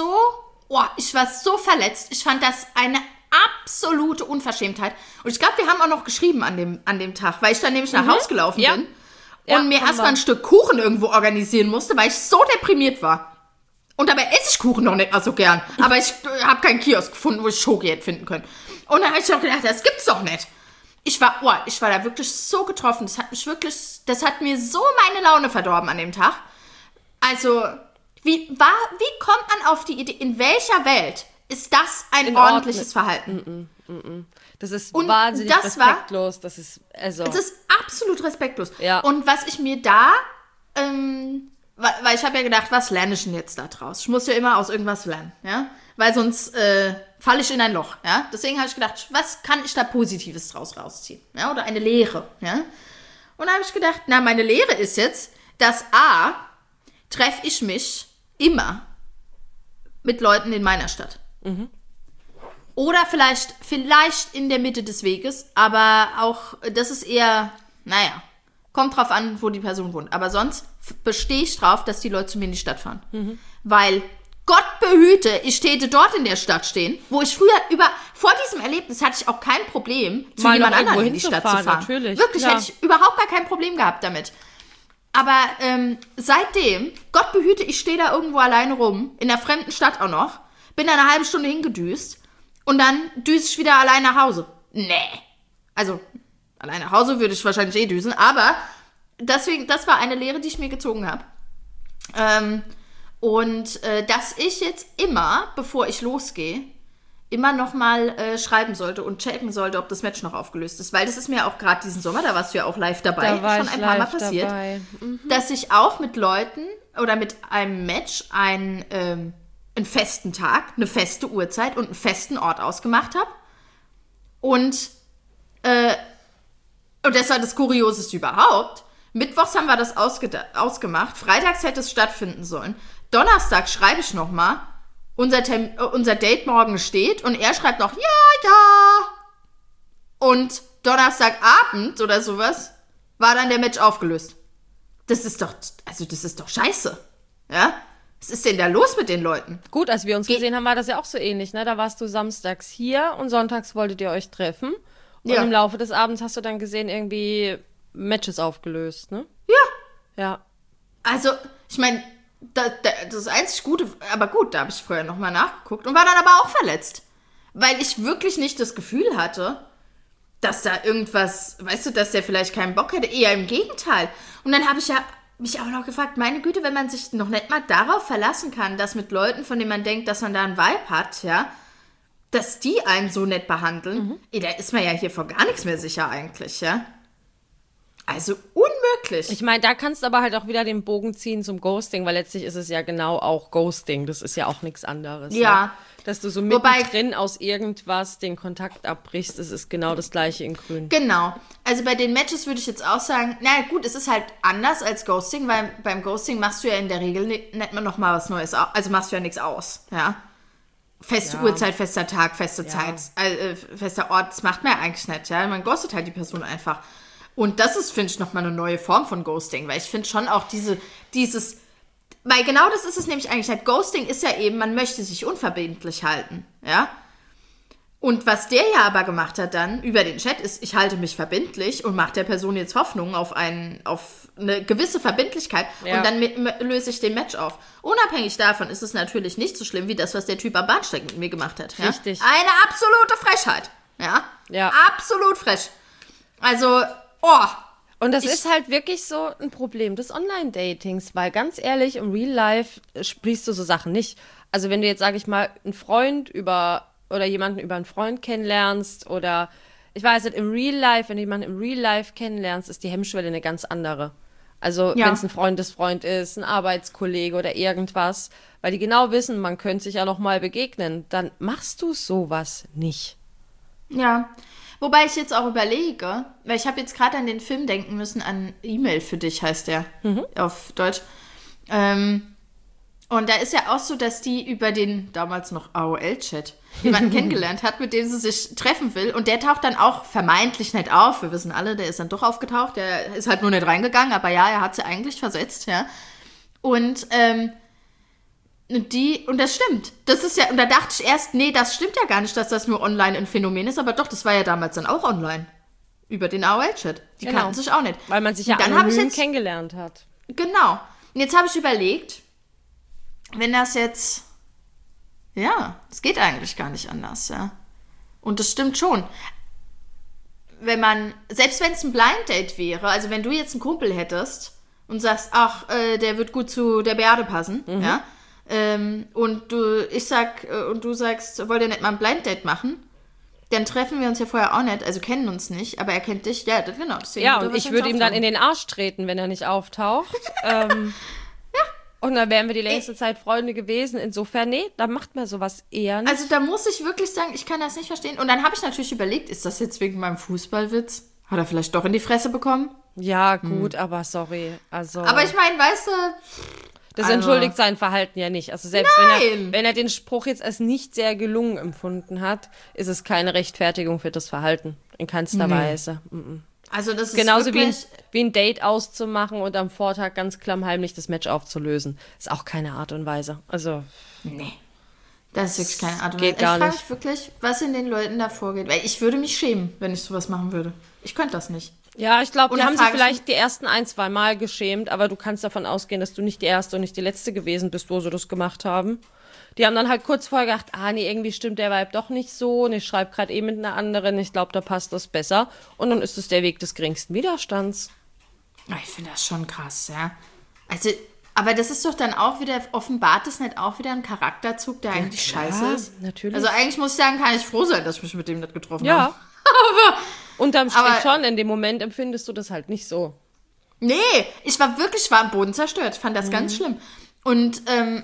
so verletzt. Ich fand das eine absolute Unverschämtheit. Und ich glaube, wir haben auch noch geschrieben an dem Tag, weil ich dann nämlich nach Haus gelaufen bin und mir erstmal ein Stück Kuchen irgendwo organisieren musste, weil ich so deprimiert war. Und dabei esse ich Kuchen noch nicht mal so gern. Aber ich habe keinen Kiosk gefunden, wo ich Schoki hätte finden können. Und dann habe ich auch gedacht, das gibt's doch nicht. Ich war da wirklich so getroffen. Das hat mir so meine Laune verdorben an dem Tag. Also, wie kommt man auf die Idee, in welcher Welt ist das ein ordentliches Verhalten? Das ist Und wahnsinnig das respektlos. Das ist absolut respektlos. Ja. Und was ich mir da, weil ich habe ja gedacht, was lerne ich denn jetzt da draus? Ich muss ja immer aus irgendwas lernen, ja? Weil sonst falle ich in ein Loch, ja? Deswegen habe ich gedacht, was kann ich da Positives draus rausziehen? Ja? Oder eine Lehre, ja? Und da habe ich gedacht, meine Lehre ist jetzt, dass treffe ich mich immer mit Leuten in meiner Stadt. Oder vielleicht in der Mitte des Weges, aber auch, das ist eher, kommt drauf an, wo die Person wohnt. Aber sonst bestehe ich drauf, dass die Leute zu mir in die Stadt fahren. Weil, Gott behüte, ich täte dort in der Stadt stehen, wo ich früher vor diesem Erlebnis hatte ich auch kein Problem, zu Mal jemand noch irgendwo anderem in die Stadt zu fahren. Natürlich, Wirklich, klar. hätte ich überhaupt gar kein Problem gehabt damit. Aber seitdem, Gott behüte, ich stehe da irgendwo alleine rum, in der fremden Stadt auch noch, bin da eine halbe Stunde hingedüst und dann düse ich wieder allein nach Hause. Nee. Also, allein nach Hause würde ich wahrscheinlich düsen, aber deswegen, das war eine Lehre, die ich mir gezogen habe. Dass ich jetzt immer, bevor ich losgehe, immer noch mal schreiben sollte und checken sollte, ob das Match noch aufgelöst ist. Weil das ist mir auch gerade diesen Sommer, da warst du ja auch live dabei, Da war schon ich ein paar Mal live passiert, dabei. dass ich auch mit Leuten oder mit einem Match einen festen Tag, eine feste Uhrzeit und einen festen Ort ausgemacht habe. Und das war das Kurioseste überhaupt. Mittwochs haben wir das ausgemacht. Freitags hätte es stattfinden sollen. Donnerstag schreibe ich noch mal. Unser Date morgen steht und er schreibt noch, ja. Und Donnerstagabend oder sowas war dann der Match aufgelöst. Das ist doch scheiße. Ja? Was ist denn da los mit den Leuten? Gut, als wir uns gesehen haben, war das ja auch so ähnlich, ne? Da warst du samstags hier und sonntags wolltet ihr euch treffen. Und im Laufe des Abends hast du dann gesehen, irgendwie Matches aufgelöst, ne? Ja. Also, ich meine, das einzig Gute, aber gut, da habe ich vorher nochmal nachgeguckt und war dann aber auch verletzt. Weil ich wirklich nicht das Gefühl hatte, dass da irgendwas, weißt du, dass der vielleicht keinen Bock hätte. Eher im Gegenteil. Und dann habe ich mich auch noch gefragt, meine Güte, wenn man sich noch nicht mal darauf verlassen kann, dass mit Leuten, von denen man denkt, dass man da einen Vibe hat, ja, dass die einen so nett behandeln, da ist man ja hier vor gar nichts mehr sicher eigentlich, ja. Also wirklich. Ich meine, da kannst du aber halt auch wieder den Bogen ziehen zum Ghosting, weil letztlich ist es ja genau auch Ghosting. Das ist ja auch nichts anderes. Ja. Ne? Dass du so mittendrin aus irgendwas den Kontakt abbrichst, das ist genau das Gleiche in Grün. Genau. Also bei den Matches würde ich jetzt auch sagen, na gut, es ist halt anders als Ghosting, weil beim Ghosting machst du ja in der Regel nicht mal noch mal was Neues, also machst du ja nichts aus, ja. Feste Uhrzeit, fester Tag, feste Zeit, fester Ort, das macht man ja eigentlich nicht, ja. Man ghostet halt die Person einfach. Und das ist, finde ich, nochmal eine neue Form von Ghosting, weil ich finde schon auch dieses, weil genau das ist es nämlich eigentlich halt, Ghosting ist ja eben, man möchte sich unverbindlich halten, ja. Und was der ja aber gemacht hat dann über den Chat ist, ich halte mich verbindlich und mache der Person jetzt Hoffnung auf eine gewisse Verbindlichkeit und dann löse ich den Match auf. Unabhängig davon ist es natürlich nicht so schlimm, wie das, was der Typ am Bahnsteig mit mir gemacht hat. Ja? Richtig. Eine absolute Frechheit. Ja? Absolut frech. Also, Und das ist halt wirklich so ein Problem des Online-Datings, weil ganz ehrlich, im Real Life sprichst du so Sachen nicht. Also wenn du jetzt, sage ich mal, jemanden über einen Freund kennenlernst oder, ich weiß nicht, im Real Life, wenn du jemanden im Real Life kennenlernst, ist die Hemmschwelle eine ganz andere. Also wenn es ein Freundesfreund ist, ein Arbeitskollege oder irgendwas, weil die genau wissen, man könnte sich ja noch mal begegnen, dann machst du sowas nicht. Ja, wobei ich jetzt auch überlege, weil ich habe jetzt gerade an den Film denken müssen, an E-Mail für dich heißt der auf Deutsch. Und da ist ja auch so, dass die über den damals noch AOL-Chat jemanden kennengelernt hat, mit dem sie sich treffen will. Und der taucht dann auch vermeintlich nicht auf. Wir wissen alle, der ist dann doch aufgetaucht. Der ist halt nur nicht reingegangen, aber ja, er hat sie eigentlich versetzt, ja. Und das stimmt. Das ist ja, und da dachte ich erst, nee, das stimmt ja gar nicht, dass das nur online ein Phänomen ist, aber doch, das war ja damals dann auch online. Über den AOL-Chat. Die kannten sich auch nicht. Weil man sich ja anonym kennengelernt hat. Genau. Und jetzt habe ich überlegt, wenn das jetzt, es geht eigentlich gar nicht anders, ja. Und das stimmt schon. Selbst wenn es ein Blind Date wäre, also wenn du jetzt einen Kumpel hättest und sagst, ach, der wird gut zu der Beate passen, ja, und du sagst, wollt ihr nicht mal ein Blind Date machen? Dann treffen wir uns ja vorher auch nicht, also kennen uns nicht, aber er kennt dich, ja, genau. Ja, und ich würde ihm dann in den Arsch treten, wenn er nicht auftaucht. Und dann wären wir die längste Zeit Freunde gewesen. Insofern, nee, da macht man sowas eher nicht. Also da muss ich wirklich sagen, ich kann das nicht verstehen. Und dann habe ich natürlich überlegt, ist das jetzt wegen meinem Fußballwitz? Hat er vielleicht doch in die Fresse bekommen? Ja, gut, aber sorry. Also, aber ich meine, weißt du... Das entschuldigt sein Verhalten ja nicht. Also selbst wenn er den Spruch jetzt als nicht sehr gelungen empfunden hat, ist es keine Rechtfertigung für das Verhalten. In keinster Weise. Also das ist genauso wirklich... wie ein Date auszumachen und am Vortag ganz klammheimlich das Match aufzulösen. Ist auch keine Art und Weise. Also... Nee. Das ist wirklich keine Art und Weise. Geht gar nicht. Ich frage mich wirklich, was in den Leuten da vorgeht. Weil ich würde mich schämen, wenn ich sowas machen würde. Ich könnte das nicht. Ja, ich glaube, die haben sich vielleicht die ersten 1-2 Mal geschämt, aber du kannst davon ausgehen, dass du nicht die erste und nicht die letzte gewesen bist, wo sie das gemacht haben. Die haben dann halt kurz vorher gedacht, nee, irgendwie stimmt der Vibe doch nicht so und ich schreibe gerade mit einer anderen, ich glaube, da passt das besser. Und dann ist es der Weg des geringsten Widerstands. Ich finde das schon krass, ja. Also, aber das ist doch dann auch wieder, offenbart es nicht auch wieder ein Charakterzug, der eigentlich scheiße ist? Natürlich. Also eigentlich muss ich sagen, kann ich froh sein, dass ich mich mit dem nicht getroffen habe. Ja. Aber unterm Strich schon, in dem Moment empfindest du das halt nicht so. Nee, ich war am Boden zerstört. Ich fand das ganz schlimm. Und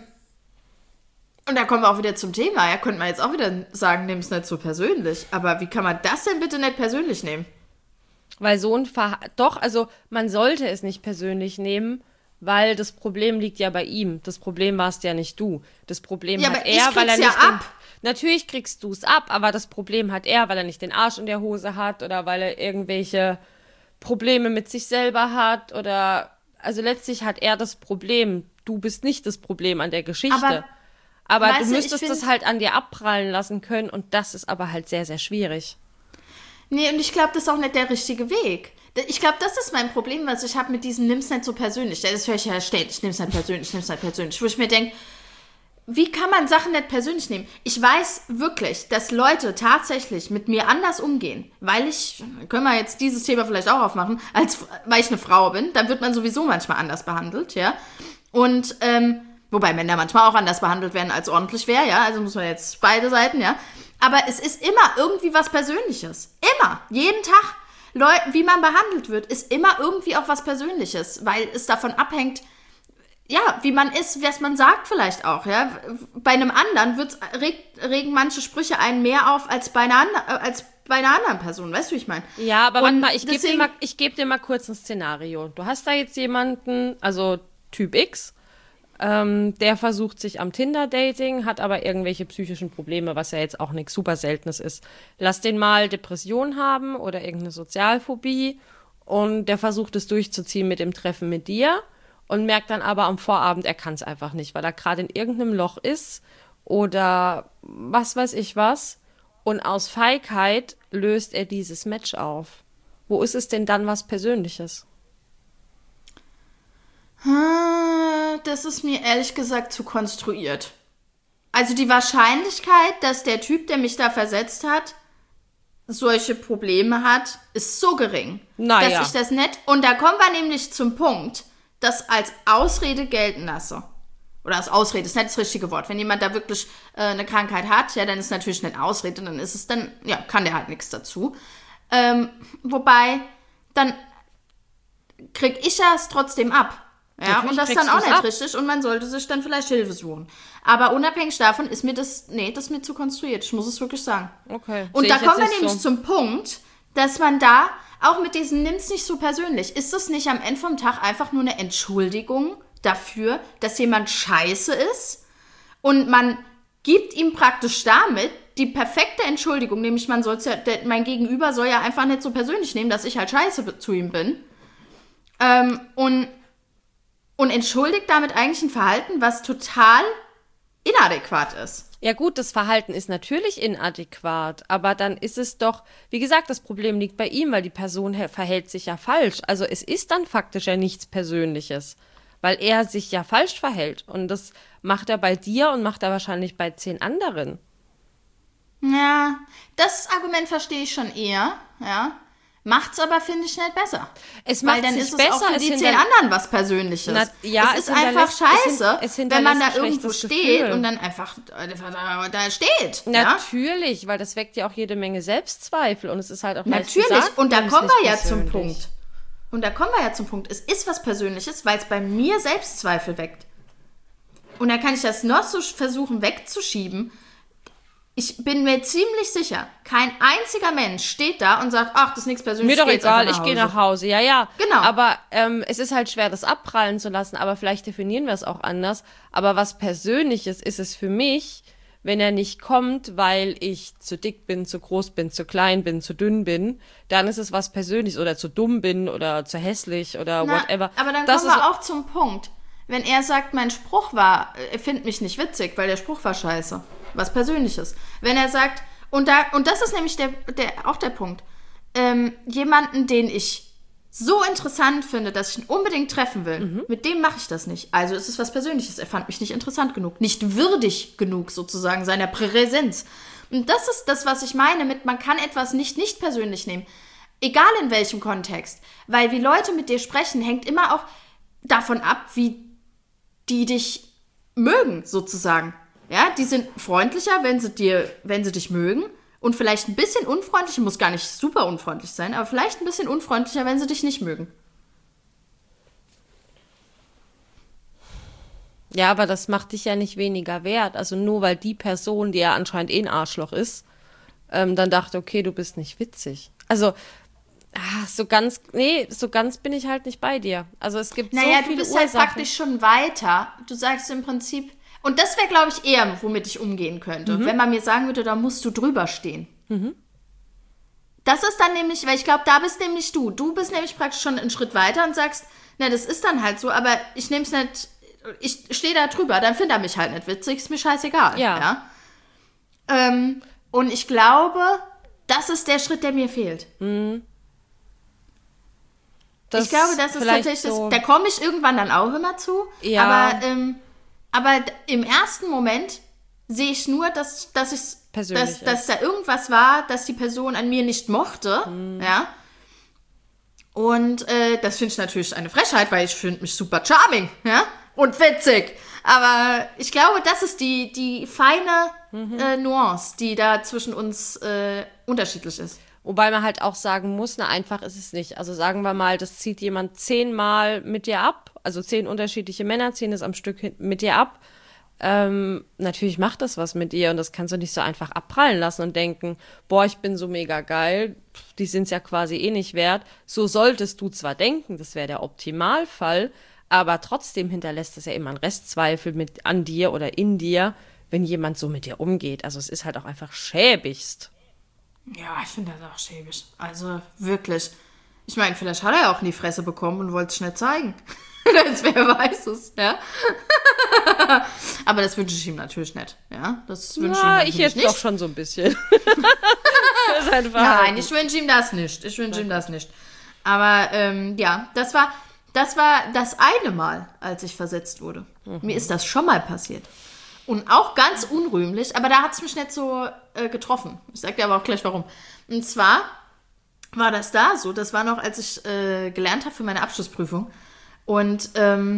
da kommen wir auch wieder zum Thema. Ja, könnte man jetzt auch wieder sagen, nimm es nicht so persönlich. Aber wie kann man das denn bitte nicht persönlich nehmen? Weil so ein also man sollte es nicht persönlich nehmen, weil das Problem liegt ja bei ihm. Das Problem warst ja nicht du. Das Problem hat er, weil er nicht natürlich kriegst du es ab, aber das Problem hat er, weil er nicht den Arsch in der Hose hat oder weil er irgendwelche Probleme mit sich selber hat oder, also letztlich hat er das Problem. Du bist nicht das Problem an der Geschichte. Aber du müsstest das halt an dir abprallen lassen können und das ist aber halt sehr, sehr schwierig. Nee, und ich glaube, das ist auch nicht der richtige Weg. Ich glaube, das ist mein Problem, was ich habe mit diesem nimm's nicht so persönlich. Das höre ich ja ständig, nimm's nicht persönlich. Wo ich mir denke, wie kann man Sachen nicht persönlich nehmen? Ich weiß wirklich, dass Leute tatsächlich mit mir anders umgehen, weil können wir jetzt dieses Thema vielleicht auch aufmachen, weil ich eine Frau bin, dann wird man sowieso manchmal anders behandelt, ja. Und, wobei Männer manchmal auch anders behandelt werden, als ordentlich wäre, ja. Also muss man jetzt beide Seiten, ja. Aber es ist immer irgendwie was Persönliches. Immer. Jeden Tag. wie man behandelt wird, ist immer irgendwie auch was Persönliches, weil es davon abhängt, ja, wie man ist, was man sagt vielleicht auch, ja. Bei einem anderen regen manche Sprüche einen mehr auf als bei einer anderen Person, weißt du, wie ich meine? Ja, aber warte mal, ich geb dir mal kurz ein Szenario. Du hast da jetzt jemanden, also Typ X, der versucht sich am Tinder-Dating, hat aber irgendwelche psychischen Probleme, was ja jetzt auch nichts super Seltenes ist. Lass den mal Depression haben oder irgendeine Sozialphobie und der versucht es durchzuziehen mit dem Treffen mit dir und merkt dann aber am Vorabend, er kann es einfach nicht, weil er gerade in irgendeinem Loch ist oder was weiß ich was. Und aus Feigheit löst er dieses Match auf. Wo ist es denn dann was Persönliches? Das ist mir ehrlich gesagt zu konstruiert. Also die Wahrscheinlichkeit, dass der Typ, der mich da versetzt hat, solche Probleme hat, ist so gering, Naja. dass ich das nicht... Und da kommen wir nämlich zum Punkt, das als Ausrede gelten lasse. Oder als Ausrede ist nicht das richtige Wort. Wenn jemand da wirklich eine Krankheit hat, ja, dann ist natürlich nicht Ausrede, dann ist es dann, ja, kann der halt nichts dazu. Wobei, dann krieg ich ja es trotzdem ab. Ja, Natürlich und das ist kriegst dann auch du's nicht ab. richtig und man sollte sich dann vielleicht Hilfe suchen. Aber unabhängig davon ist mir das ist mir zu konstruiert. Ich muss es wirklich sagen. Okay. Und Sehe da ich jetzt kommen wir nicht nämlich so. zum Punkt, dass man da auch mit diesen nimm's nicht so persönlich. Ist das nicht am Ende vom Tag einfach nur eine Entschuldigung dafür, dass jemand scheiße ist? Und man gibt ihm praktisch damit die perfekte Entschuldigung, nämlich mein Gegenüber soll ja einfach nicht so persönlich nehmen, dass ich halt scheiße zu ihm bin. Und entschuldigt damit eigentlich ein Verhalten, was total inadäquat ist. Ja gut, das Verhalten ist natürlich inadäquat, aber dann ist es doch, wie gesagt, das Problem liegt bei ihm, weil die Person verhält sich ja falsch. Also es ist dann faktisch ja nichts Persönliches, weil er sich ja falsch verhält. Und das macht er bei dir und macht er wahrscheinlich bei 10 anderen. Ja, das Argument verstehe ich schon eher, ja. Macht's aber, finde ich, nicht besser. Es Weil macht dann sich ist es besser, auch für es die 10 hinter- anderen was Persönliches. Ja, es ist einfach scheiße, es wenn man da hinterlässt ein irgendwo schlechtes steht Gefühl. und dann einfach da steht. Ja? Natürlich, weil das weckt ja auch jede Menge Selbstzweifel und es ist halt auch leicht Natürlich, gesagt, und da nimm's kommen nicht wir ja zum persönlich. Punkt. Und da kommen wir ja zum Punkt. Es ist was Persönliches, weil es bei mir Selbstzweifel weckt. Und dann kann ich das noch so versuchen wegzuschieben. Ich bin mir ziemlich sicher, kein einziger Mensch steht da und sagt, ach, das ist nichts Mir Persönliches. doch geh jetzt egal, einfach ich gehe nach Hause. Ja, ja. Genau. Aber es ist halt schwer, das abprallen zu lassen, aber vielleicht definieren wir es auch anders. Aber was Persönliches ist es für mich, wenn er nicht kommt, weil ich zu dick bin, zu groß bin, zu klein bin, zu dünn bin, dann ist es was Persönliches oder zu dumm bin oder zu hässlich oder whatever. Aber dann das kommen wir auch zum Punkt. Wenn er sagt, mein Spruch war, er findet mich nicht witzig, weil der Spruch war scheiße. Was Persönliches. Wenn er sagt, und das ist nämlich auch der Punkt, jemanden, den ich so interessant finde, dass ich ihn unbedingt treffen will, mit dem mache ich das nicht. Also ist es was Persönliches. Er fand mich nicht interessant genug, nicht würdig genug sozusagen seiner Präsenz. Und das ist das, was ich meine mit, man kann etwas nicht persönlich nehmen. Egal in welchem Kontext. Weil wie Leute mit dir sprechen, hängt immer auch davon ab, wie die dich mögen, sozusagen. Ja, die sind freundlicher, wenn sie dich mögen. Und vielleicht ein bisschen unfreundlicher, muss gar nicht super unfreundlich sein, aber vielleicht ein bisschen unfreundlicher, wenn sie dich nicht mögen. Ja, aber das macht dich ja nicht weniger wert. Also nur weil die Person, die ja anscheinend ein Arschloch ist, dann dachte, okay, du bist nicht witzig. Also, so ganz bin ich halt nicht bei dir. Also es gibt so viele du bist halt Ursachen. praktisch schon weiter. Du sagst im Prinzip, und das wäre, glaube ich, eher, womit ich umgehen könnte. Wenn man mir sagen würde, da musst du drüber stehen. Das ist dann nämlich, weil ich glaube, da bist nämlich du. Du bist nämlich praktisch schon einen Schritt weiter und sagst, na, das ist dann halt so, aber ich nehme es nicht, ich stehe da drüber, dann findet er mich halt nicht witzig, ist mir scheißegal. Ja. Und ich glaube, das ist der Schritt, der mir fehlt. Ich glaube, das ist tatsächlich, so. Da komme ich irgendwann dann auch immer zu. Ja. Aber im ersten Moment sehe ich nur, dass da irgendwas war, dass die Person an mir nicht mochte. Ja. Und das finde ich natürlich eine Frechheit, weil ich finde mich super charming, ja, und witzig. Aber ich glaube, das ist die feine Nuance, die da zwischen uns unterschiedlich ist. Wobei man halt auch sagen muss, na, einfach ist es nicht. Also sagen wir mal, das zieht jemand 10-mal mit dir ab, also 10 unterschiedliche Männer ziehen es am Stück mit dir ab. Natürlich macht das was mit ihr und das kannst du nicht so einfach abprallen lassen und denken, boah, ich bin so mega geil, die sind es ja quasi eh nicht wert. So solltest du zwar denken, das wäre der Optimalfall, aber trotzdem hinterlässt es ja immer einen Restzweifel an dir oder in dir, wenn jemand so mit dir umgeht. Also es ist halt auch einfach schäbigst. Ja, ich finde das auch schäbig. Also wirklich. Ich meine, vielleicht hat er ja auch in die Fresse bekommen und wollte es schnell zeigen. Wer weiß es, ja. Aber das wünsche ich ihm natürlich nicht. Ja, das wünsche ich ihm natürlich ich jetzt nicht. doch schon so ein bisschen. Nein, ich wünsche ihm das nicht. Ich wünsche ihm das nicht. Aber ja, das war das eine Mal, als ich versetzt wurde. Mir ist das schon mal passiert. Und auch ganz unrühmlich, aber da hat es mich nicht so getroffen. Ich sag dir aber auch gleich warum. Und zwar war das da so, das war noch, als ich gelernt habe für meine Abschlussprüfung. Und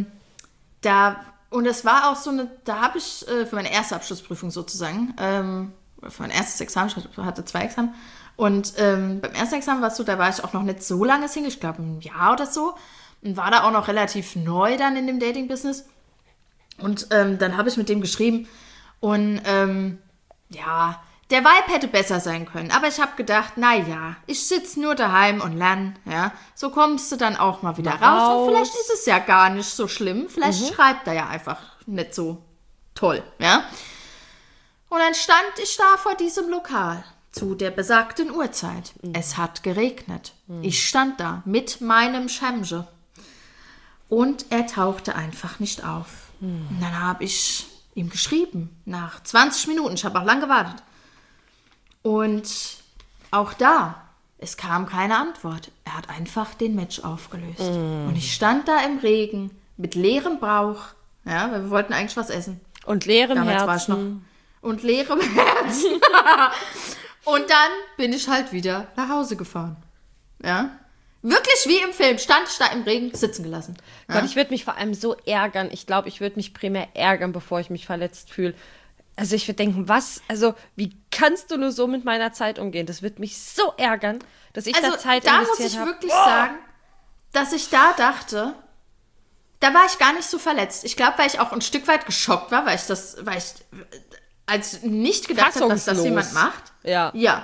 das war auch so da habe ich für meine erste Abschlussprüfung sozusagen, für mein erstes Examen, ich hatte 2 Examen. Und beim ersten Examen war es so, da war ich auch noch nicht so lange Single, ich glaube ein Jahr oder so. Und war da auch noch relativ neu dann in dem Dating-Business. Und dann habe ich mit dem geschrieben und ja, der Vibe hätte besser sein können. Aber ich habe gedacht, naja, ich sitze nur daheim und lerne, ja. So kommst du dann auch mal wieder raus. Und vielleicht ist es ja gar nicht so schlimm. Vielleicht schreibt er ja einfach nicht so toll, ja. Und dann stand ich da vor diesem Lokal zu der besagten Uhrzeit. Es hat geregnet. Ich stand da mit meinem Schemse. Und er tauchte einfach nicht auf. Und dann habe ich ihm geschrieben, nach 20 Minuten, ich habe auch lang gewartet. Und auch da, es kam keine Antwort. Er hat einfach den Match aufgelöst. Und ich stand da im Regen mit leerem Bauch, ja, weil wir wollten eigentlich was essen. Und leerem Damals Herzen. war ich noch. Und leerem Herzen. Und dann bin ich halt wieder nach Hause gefahren. Ja. Wirklich wie im Film, stand ich da im Regen sitzen gelassen. Ja? Gott, ich würde mich vor allem so ärgern. Ich glaube, ich würde mich primär ärgern, bevor ich mich verletzt fühle. Also ich würde denken, wie kannst du nur so mit meiner Zeit umgehen? Das wird mich so ärgern, dass ich da Zeit investiert habe. Da muss ich wirklich sagen, dass ich da dachte, da war ich gar nicht so verletzt. Ich glaube, weil ich auch ein Stück weit geschockt war, weil ich als nicht gedacht habe, dass das jemand macht. Ja. Ja.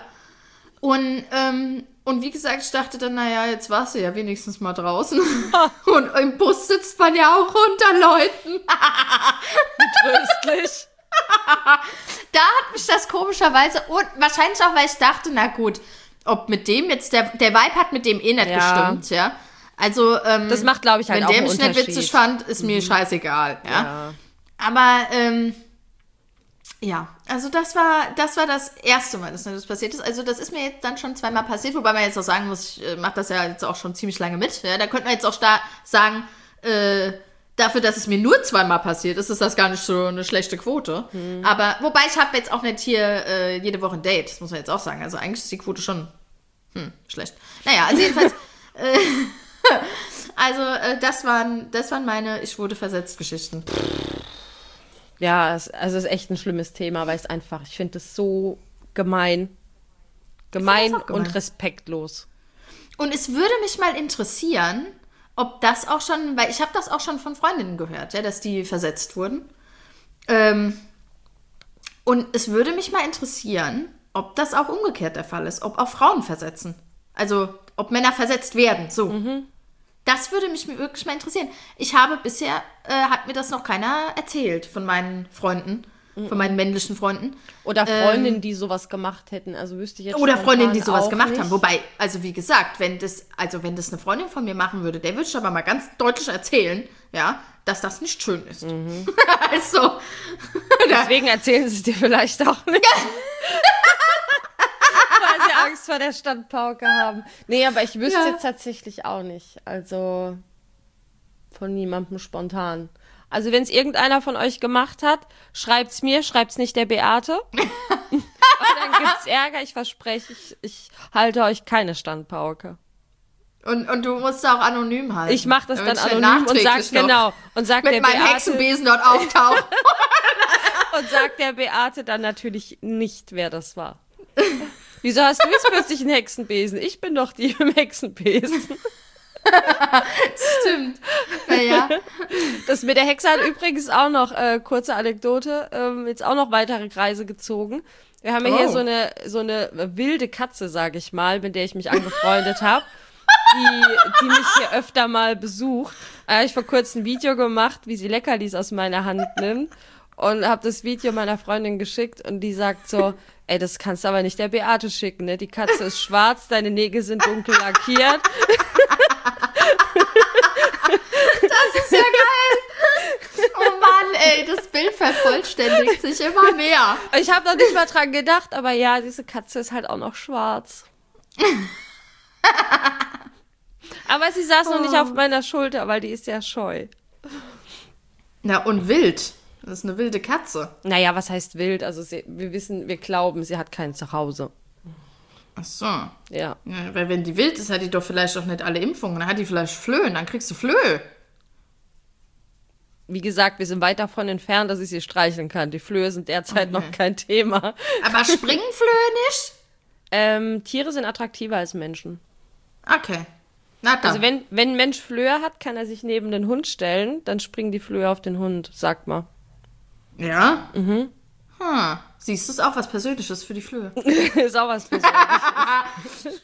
Und wie gesagt, ich dachte dann, naja, jetzt warst du ja wenigstens mal draußen. Und im Bus sitzt man ja auch unter Leuten. Tröstlich. Da hat mich das komischerweise, und wahrscheinlich auch, weil ich dachte, na gut, ob mit dem jetzt, der Vibe hat mit dem eh nicht gestimmt, ja. Also, das macht, glaube ich, halt wenn auch der einen mich nicht Unterschied. witzig fand, ist mir scheißegal, ja. Aber, ja, also das war das erste Mal, dass mir das passiert ist. Also das ist mir jetzt dann schon 2-mal passiert, wobei man jetzt auch sagen muss, ich mache das ja jetzt auch schon ziemlich lange mit. Ja? Da könnte man jetzt auch sagen, dafür, dass es mir nur 2-mal passiert ist, ist das gar nicht so eine schlechte Quote. Aber, wobei ich habe jetzt auch nicht hier jede Woche ein Date, das muss man jetzt auch sagen. Also eigentlich ist die Quote schon schlecht. Naja, also jedenfalls, das waren meine Ich wurde versetzt Geschichten. Ja, es ist echt ein schlimmes Thema, weil ich finde es so gemein. Gemein und respektlos. Und es würde mich mal interessieren, ob das auch schon, weil ich habe das auch schon von Freundinnen gehört, ja, dass die versetzt wurden. Und es würde mich mal interessieren, ob das auch umgekehrt der Fall ist, ob auch Frauen versetzen. Also, ob Männer versetzt werden, so. Das würde mich wirklich mal interessieren. Ich habe bisher, hat mir das noch keiner erzählt von meinen Freunden, von meinen männlichen Freunden. Oder Freundinnen, die sowas gemacht hätten. Also wüsste ich jetzt Oder Freundinnen, die sowas gemacht nicht. haben. Wobei, also wie gesagt, wenn das eine Freundin von mir machen würde, der würde ich aber mal ganz deutlich erzählen, ja, dass das nicht schön ist. Also. Deswegen erzählen sie es dir vielleicht auch nicht. Weil sie Angst vor der Standpauke haben. Nee, aber ich wüsste jetzt tatsächlich auch nicht. Also von niemandem spontan. Also wenn es irgendeiner von euch gemacht hat, schreibt's mir, schreibt's nicht der Beate. Und dann gibt's Ärger, ich verspreche, ich halte euch keine Standpauke. Und du musst auch anonym halten. Ich mache das dann anonym und sag mit der meinem Beate, Hexenbesen dort auftauchen. und sag der Beate dann natürlich nicht, wer das war. Wieso hast du jetzt plötzlich einen Hexenbesen? Ich bin doch die im Hexenbesen. Stimmt. Naja. Das mit der Hexe hat übrigens auch noch, kurze Anekdote, jetzt auch noch weitere Kreise gezogen. Wir haben ja hier so eine wilde Katze, sag ich mal, mit der ich mich angefreundet habe, die mich hier öfter mal besucht. Da habe ich vor kurzem ein Video gemacht, wie sie Leckerlis aus meiner Hand nimmt und habe das Video meiner Freundin geschickt und die sagt so, ey, das kannst du aber nicht der Beate schicken, ne? Die Katze ist schwarz, deine Nägel sind dunkel lackiert. Das ist ja geil. Oh Mann, ey, das Bild vervollständigt sich immer mehr. Ich habe noch nicht mal dran gedacht, aber ja, diese Katze ist halt auch noch schwarz. Aber sie saß noch nicht auf meiner Schulter, weil die ist ja scheu. Na, und wild. Das ist eine wilde Katze. Naja, was heißt wild? Also wir glauben, sie hat kein Zuhause. Ach so. Ja. Weil wenn die wild ist, hat die doch vielleicht auch nicht alle Impfungen. Dann hat die vielleicht Flöhen, dann kriegst du Flöhe. Wie gesagt, wir sind weit davon entfernt, dass ich sie streicheln kann. Die Flöhe sind derzeit noch kein Thema. Aber springen Flöhe nicht? Tiere sind attraktiver als Menschen. Okay. Na dann. Also wenn ein Mensch Flöhe hat, kann er sich neben den Hund stellen, dann springen die Flöhe auf den Hund, sagt mal. Ja? Mhm. Siehst du, ist auch was Persönliches für die Flöhe. Ist auch was Persönliches.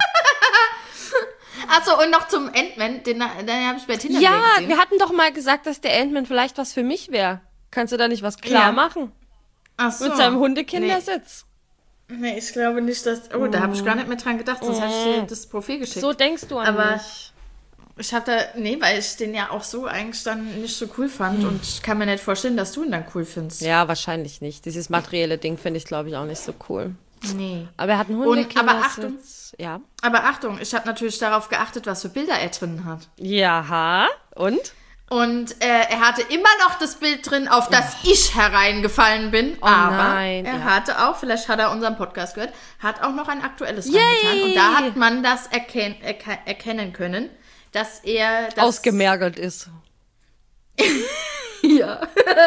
Achso, und noch zum Ant-Man, den habe ich bei Tinder ja, gesehen. wir hatten doch mal gesagt, dass der Ant-Man vielleicht was für mich wäre. Kannst du da nicht was klar machen? Ach so. Mit seinem Hundekindersitz. Nee, ich glaube nicht, dass... Oh, da habe ich gar nicht mehr dran gedacht, sonst hätte ich dir das Profil geschickt. So denkst du an Aber mich. Ich habe da... Nee, weil ich den ja auch so eigentlich dann nicht so cool fand und ich kann mir nicht vorstellen, dass du ihn dann cool findest. Ja, wahrscheinlich nicht. Dieses materielle Ding finde ich, glaube ich, auch nicht so cool. Nee. Aber er hat einen Hundekindersitz. Aber Achtung, ja. Aber Achtung, ich habe natürlich darauf geachtet, was für Bilder er drin hat. Jaha, und? Und er hatte immer noch das Bild drin, auf das ich hereingefallen bin. Oh aber nein, er hatte auch, vielleicht hat er unseren Podcast gehört, hat auch noch ein aktuelles reingetan. Und da hat man das erkennen können, dass er... Das ausgemergelt ist. Ja.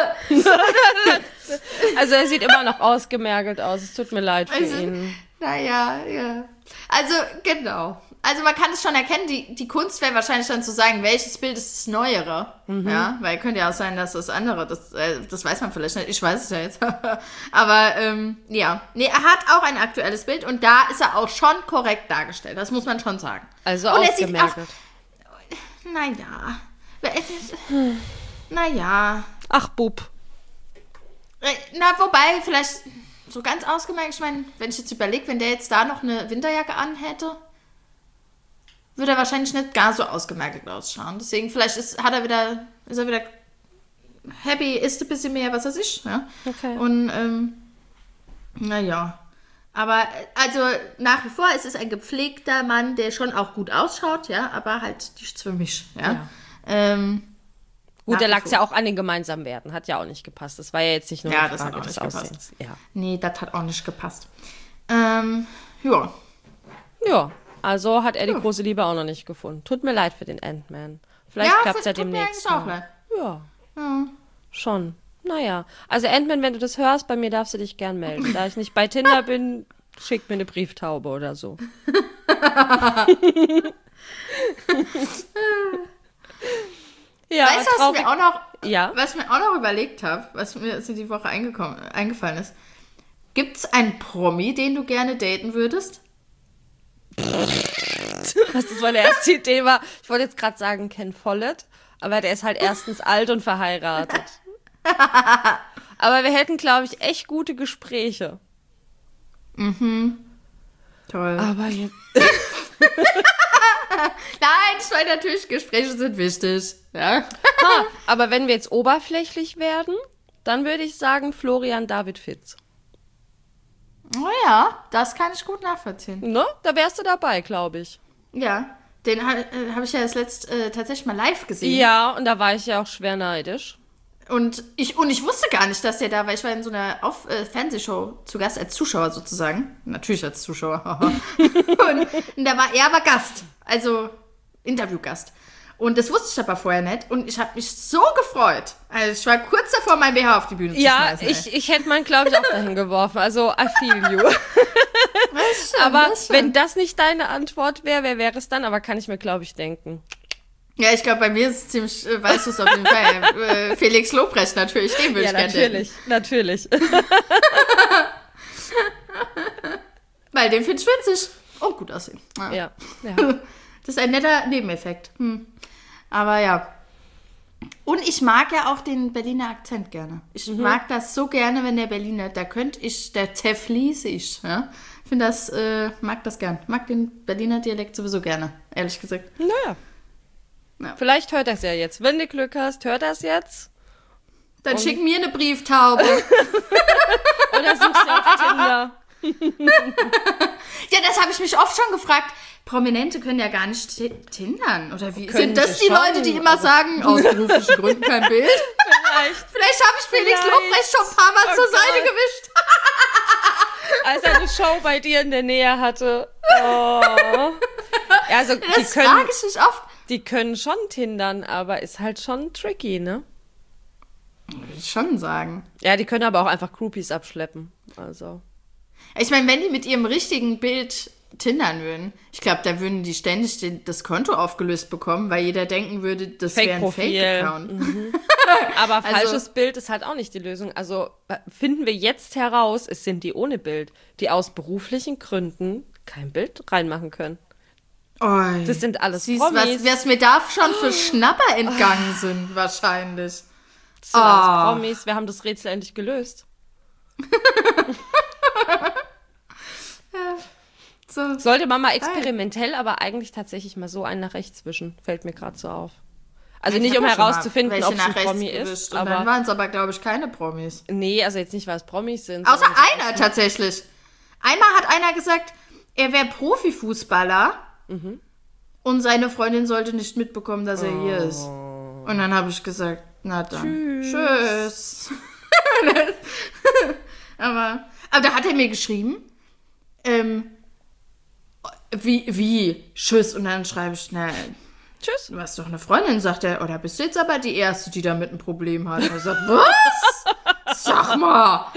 Also er sieht immer noch ausgemergelt aus. Es tut mir leid für ihn. Naja, ja. Also, genau. Also man kann es schon erkennen, die Kunst wäre wahrscheinlich dann zu sagen, welches Bild ist das Neuere. Ja, weil könnte ja auch sein, dass das andere, das weiß man vielleicht nicht, ich weiß es ja jetzt. Aber ja, nee, er hat auch ein aktuelles Bild und da ist er auch schon korrekt dargestellt, das muss man schon sagen. Also und ausgemergelt. Naja. Ach, Bub. Na, wobei, vielleicht so ganz ausgemerkt, ich meine, wenn ich jetzt überlege, wenn der jetzt da noch eine Winterjacke anhätte, würde er wahrscheinlich nicht gar so ausgemergelt ausschauen. Deswegen, vielleicht ist er wieder happy, isst ein bisschen mehr, was weiß ich. Ja? Okay. Und, naja. Aber, also, nach wie vor, es ist ein gepflegter Mann, der schon auch gut ausschaut, ja, aber halt nichts für mich, ja. Gut, der lag ja auch an den gemeinsamen Werten. Hat ja auch nicht gepasst. Das war ja jetzt nicht nur eine Frage des Aussehens. Ja. Nee, das hat auch nicht gepasst. Ja. Ja, also hat er die große Liebe auch noch nicht gefunden. Tut mir leid für den Ant-Man. Vielleicht klappt es ja demnächst. Auch leid. Ja. Schon. Naja. Also Ant-Man, wenn du das hörst, bei mir darfst du dich gern melden. Da ich nicht bei Tinder bin, schick mir eine Brieftaube oder so. Ja, weißt du, was ich mir auch noch überlegt habe, was mir die Woche eingefallen ist? Gibt es einen Promi, den du gerne daten würdest? Das meine erste Idee war, ich wollte jetzt gerade sagen Ken Follett, aber der ist halt erstens alt und verheiratet. Aber wir hätten, glaube ich, echt gute Gespräche. Mhm. Toll. Aber jetzt... Nein, ich meine natürlich, Gespräche sind wichtig. Ja. Aber wenn wir jetzt oberflächlich werden, dann würde ich sagen Florian David Fitz. Oh ja, das kann ich gut nachvollziehen. Ne? Da wärst du dabei, glaube ich. Ja, den hab ich ja letzt tatsächlich mal live gesehen. Ja, und da war ich ja auch schwer neidisch. Und ich wusste gar nicht, dass der da war. Ich war in so einer Fernsehshow zu Gast, als Zuschauer sozusagen. Natürlich als Zuschauer. und da war er aber Gast, also Interviewgast. Und das wusste ich aber vorher nicht. Und ich habe mich so gefreut. Also ich war kurz davor, mein BH auf die Bühne zu schmeißen. Ja, ich hätte meinen, glaube ich, auch dahin geworfen. Also I feel you. stimmt, Aber das stimmt. wenn das nicht deine Antwort wäre, wer wäre es dann? Aber kann ich mir, glaube ich, denken. Ja, ich glaube, bei mir ist es ziemlich, weißt du es auf jeden Fall. Felix Lobrecht natürlich, den würde ich gerne daten. Natürlich. Weil den finde ich witzig und gut aussehen. Ja. Das ist ein netter Nebeneffekt. Aber ja. Und ich mag ja auch den Berliner Akzent gerne. Ich mag das so gerne, wenn der Berliner, der zerfließe ich. Ja? Ich finde das, mag das gern. Mag den Berliner Dialekt sowieso gerne, ehrlich gesagt. Naja. Ja. Vielleicht hört er es ja jetzt. Wenn du Glück hast, hört er es jetzt. Dann schick mir eine Brieftaube. Oder suchst du auf Tinder. Ja, das habe ich mich oft schon gefragt. Prominente können ja gar nicht tindern. Oder wie? Können Sind das sie die schon, Leute, die immer sagen, aus beruflichen Gründen kein Bild? Vielleicht habe ich Felix Lobrecht schon ein paar Mal zur Seite gewischt. Als er eine Show bei dir in der Nähe hatte. Oh. Ja, also Das frage ich mich oft. die können schon tindern, aber ist halt schon tricky, ne? Würde ich schon sagen. Ja, die können aber auch einfach Groupies abschleppen. Also. Ich meine, wenn die mit ihrem richtigen Bild tindern würden, ich glaube, da würden die ständig das Konto aufgelöst bekommen, weil jeder denken würde, das wäre ein Fake-Account. Aber falsches Bild ist halt auch nicht die Lösung. Also finden wir jetzt heraus, es sind die ohne Bild, die aus beruflichen Gründen kein Bild reinmachen können. Oi. Das sind alles Siehst, Promis. was mir da schon für Schnapper entgangen sind, wahrscheinlich. Das sind alles Promis. Wir haben das Rätsel endlich gelöst. So. Sollte man mal experimentell, aber eigentlich tatsächlich mal so einen nach rechts wischen. Fällt mir gerade so auf. Also Ich nicht, hab um ja schon herauszufinden, mal ob es welche ein nach Promi rechts gewischt. ist. Und dann Aber waren es aber, glaube ich, keine Promis. nee, also jetzt nicht, weil es Promis sind. Außer sondern so einer tatsächlich. Einmal hat einer gesagt, er wäre Profifußballer und seine Freundin sollte nicht mitbekommen, dass er hier ist. Und dann habe ich gesagt, na dann, tschüss. aber da hat er mir geschrieben, wie, tschüss. Und dann schreibe ich, na, Tschüss. du hast doch eine Freundin, sagt er. Oder bist du jetzt aber die Erste, die damit ein Problem hat? Er sagt, was? Sag mal.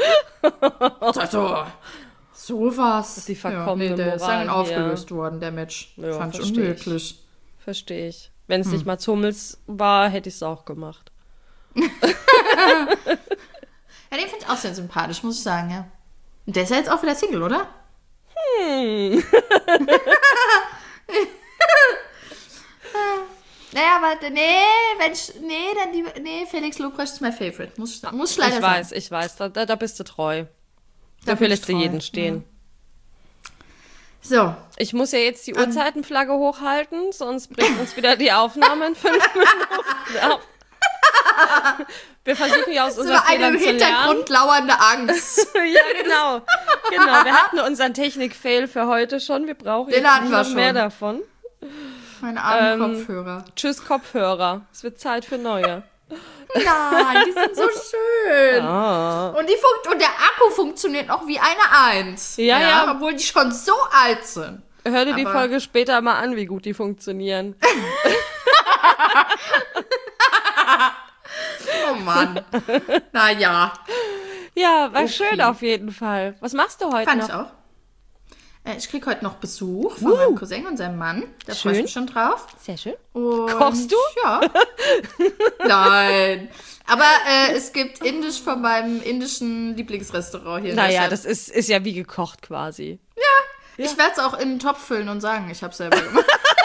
So was. Die verkommene der ist dann Moral aufgelöst worden, der Match. Ja, Fand ich versteh ich. unmöglich. Verstehe ich. Wenn es nicht mal Hummels war, hätte ich es auch gemacht. Ja, den finde ich auch sehr sympathisch, muss ich sagen, ja. Und der ist ja jetzt auch wieder Single, oder? Naja, aber Felix Lobrecht ist mein Favorite. Muss ich leider sagen. Ich weiß, da bist du treu. Dafür lässt du jeden stehen. So. Ich muss ja jetzt die Uhrzeitenflagge hochhalten, sonst bringt uns wieder die Aufnahme in 5 Minuten ab. Wir versuchen ja aus unseren Fehlern eine im zu lernen. Hintergrund lauernde Angst. Ja, genau. Wir hatten unseren Technik-Fail für heute schon. Wir brauchen Den jetzt hatten nicht wir noch schon. mehr davon. Meine armen Kopfhörer. Tschüss, Kopfhörer. Es wird Zeit für neue. Nein, die sind so schön. Und der Akku funktioniert auch wie eine 1. Ja. Obwohl die schon so alt sind. Hör dir die Folge später mal an, wie gut die funktionieren. Oh Mann. Naja. Ja, war schön auf jeden Fall. Was machst du heute Fand noch? ich auch. Ich krieg heute noch Besuch von meinem Cousin und seinem Mann. Da freue ich mich schon drauf. Sehr schön. Und, Kochst du? Ja. Nein. Aber es gibt Indisch von meinem indischen Lieblingsrestaurant hier. Naja, das ist ja wie gekocht quasi. Ja. Ich werde es auch in einen Topf füllen und sagen, ich habe es selber gemacht.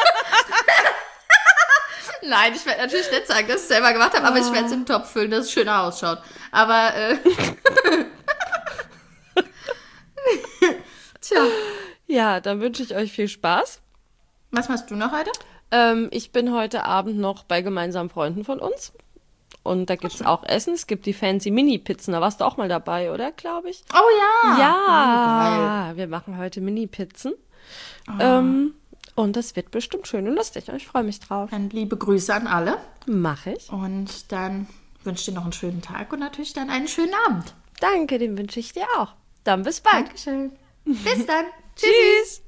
Nein, ich werde natürlich nicht sagen, dass ich es selber gemacht habe, aber ich werde es in den Topf füllen, dass es schöner ausschaut. Aber, tja. Ja, dann wünsche ich euch viel Spaß. Was machst du noch heute? Ich bin heute Abend noch bei gemeinsamen Freunden von uns. Und da gibt es auch Essen. Es gibt die fancy Mini-Pizzen. Da warst du auch mal dabei, oder? Glaube ich. Oh ja. Ja, wir machen heute Mini-Pizzen. Und das wird bestimmt schön und lustig. Und ich freue mich drauf. Dann liebe Grüße an alle. Mache ich. Und dann wünsche ich dir noch einen schönen Tag und natürlich dann einen schönen Abend. Danke, den wünsche ich dir auch. Dann bis bald. Dankeschön. Bis dann. Tschüss.